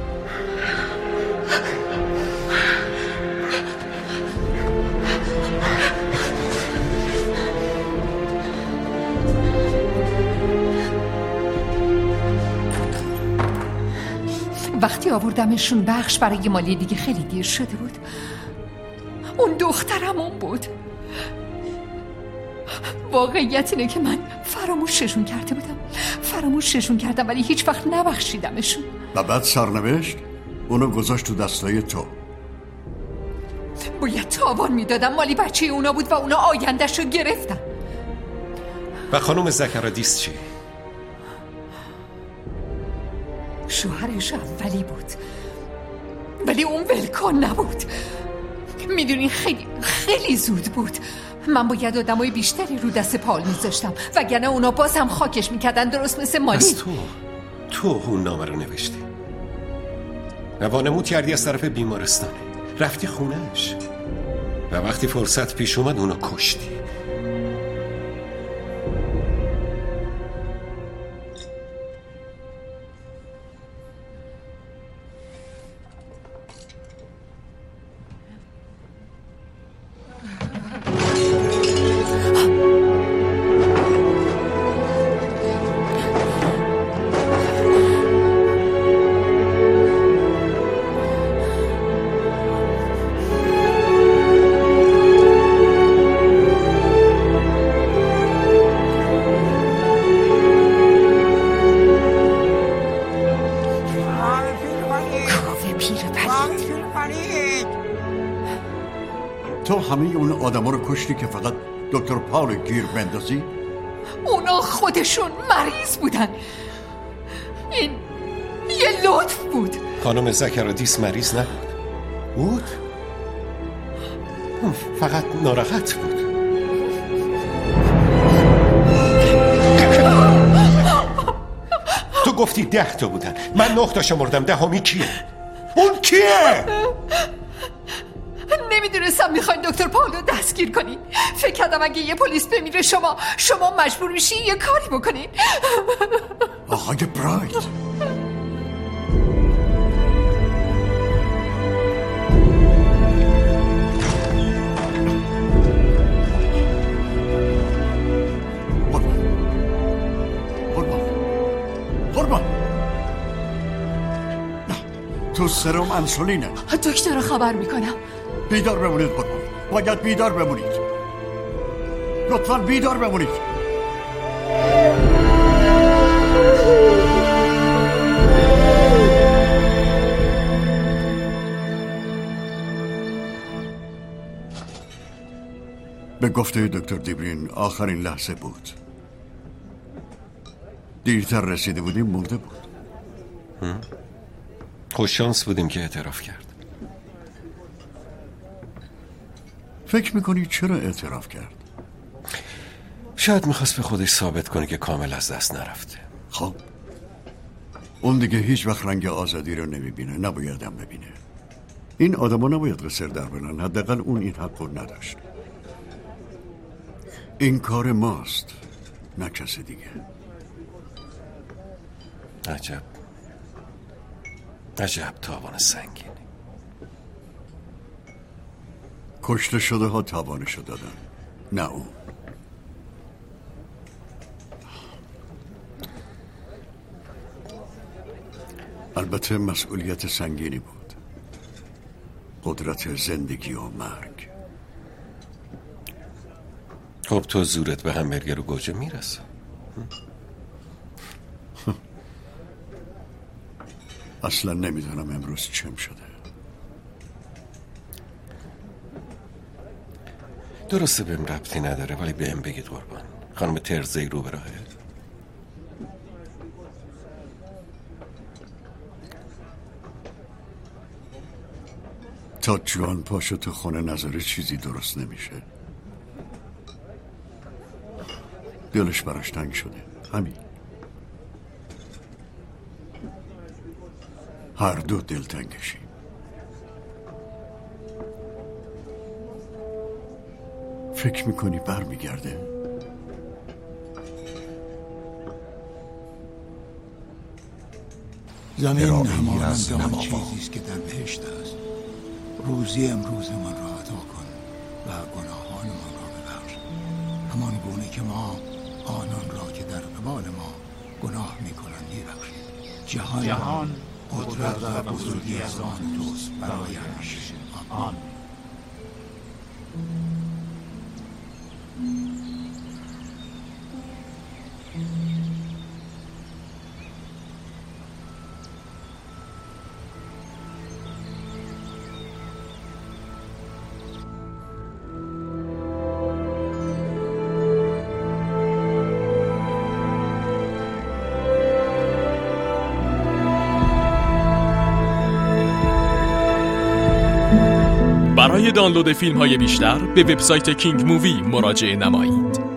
وقتی آوردمشون بخش برای مالی دیگه خیلی دیر شده بود. اون دخترمون بود. واقعیت اینه که من فراموششون کردم ولی هیچ وقت نبخشیدمشون. و بعد سرنوشت اونو گذاشت تو دستای تو. باید تاوان میدادم. مالی بچه اونا بود و اونا آیندهشو گرفتن. و خانم زکرادیس چی؟ شوهرش اولی بود ولی اون ولکن نبود. میدونی خیلی زود بود. من باید آدمای بیشتری رو دست پال میذاشتم وگرنه اونا باز هم خاکش میکردن، درست مثل مالی. از تو اون نامه رو نوشتی و وانمود کردی از طرف بیمارستانه، رفتی خونهش و وقتی فرصت پیش اومد اونو کشتی. همه اون آدما رو کشتی که فقط دکتر پاول گیر بندازی؟ اونا خودشون مریض بودن. این یه لطف بود. خانم زکرادیس مریض نبود. بود؟ فقط ناراحت بود. تو گفتی 10 تا بودن، من 9 تا شمردم، 10می کیه؟ اون کیه؟ نمیدونستم میخواین دکتر پاولو دستگیر کنین. فکر کردم اگه یه پلیس بمیره شما مجبور میشین یه کاری بکنین. آقای براید، تو سرم انسولینه. دکتر رو خبر میکنم. بیدار بمونید قربان، باید بیدار بمونید، لطفاً بیدار بمونید. به گفته دکتر دیبرین آخرین لحظه بود. دیرتر رسیده بودیم مرده بود. خوششانس بودیم که اعتراف کرد. فکر میکنی چرا اعتراف کرد؟ شاید میخواست به خودش ثابت کنه که کامل از دست نرفته. خب اون دیگه هیچ وقت رنگ آزادی رو نمیبینه، نباید هم ببینه. این آدما نباید قصر در برن، حداقل اون این حق رو نداشت. این کار ماست، نه کسی دیگه. عجب تاوان سنگینی. کشته شده ها تاوانشو دادن، نه اون. البته مسئولیت سنگینی بود، قدرت زندگی و مرگ. خب تو زورت به همبرگر و گوجه میرسه. اصلا نمیدونم امروز چم شده. درسته بهم ربطی نداره، ولی بهم بگید قربان، خانم ترزی رو به راهه؟ تا جوان پاشو تو خونه نظر چیزی درست نمیشه. دلش براش تنگ شده، همین. هر دو دلتنگشی. فکر میکنی برمیگرده؟ زمین همانند چیزیست که در بهشت است. روزی امروزمان را عطا کن و گناهانمان را ببخش، همان گونه که ما آنان را که در قبال ما گناه میکنند میبخشیم. جهان قدرت و بزرگی از آن توست برای همیشه. آمین. برای دانلود فیلم‌های بیشتر به وبسایت کینگ مووی مراجعه نمایید.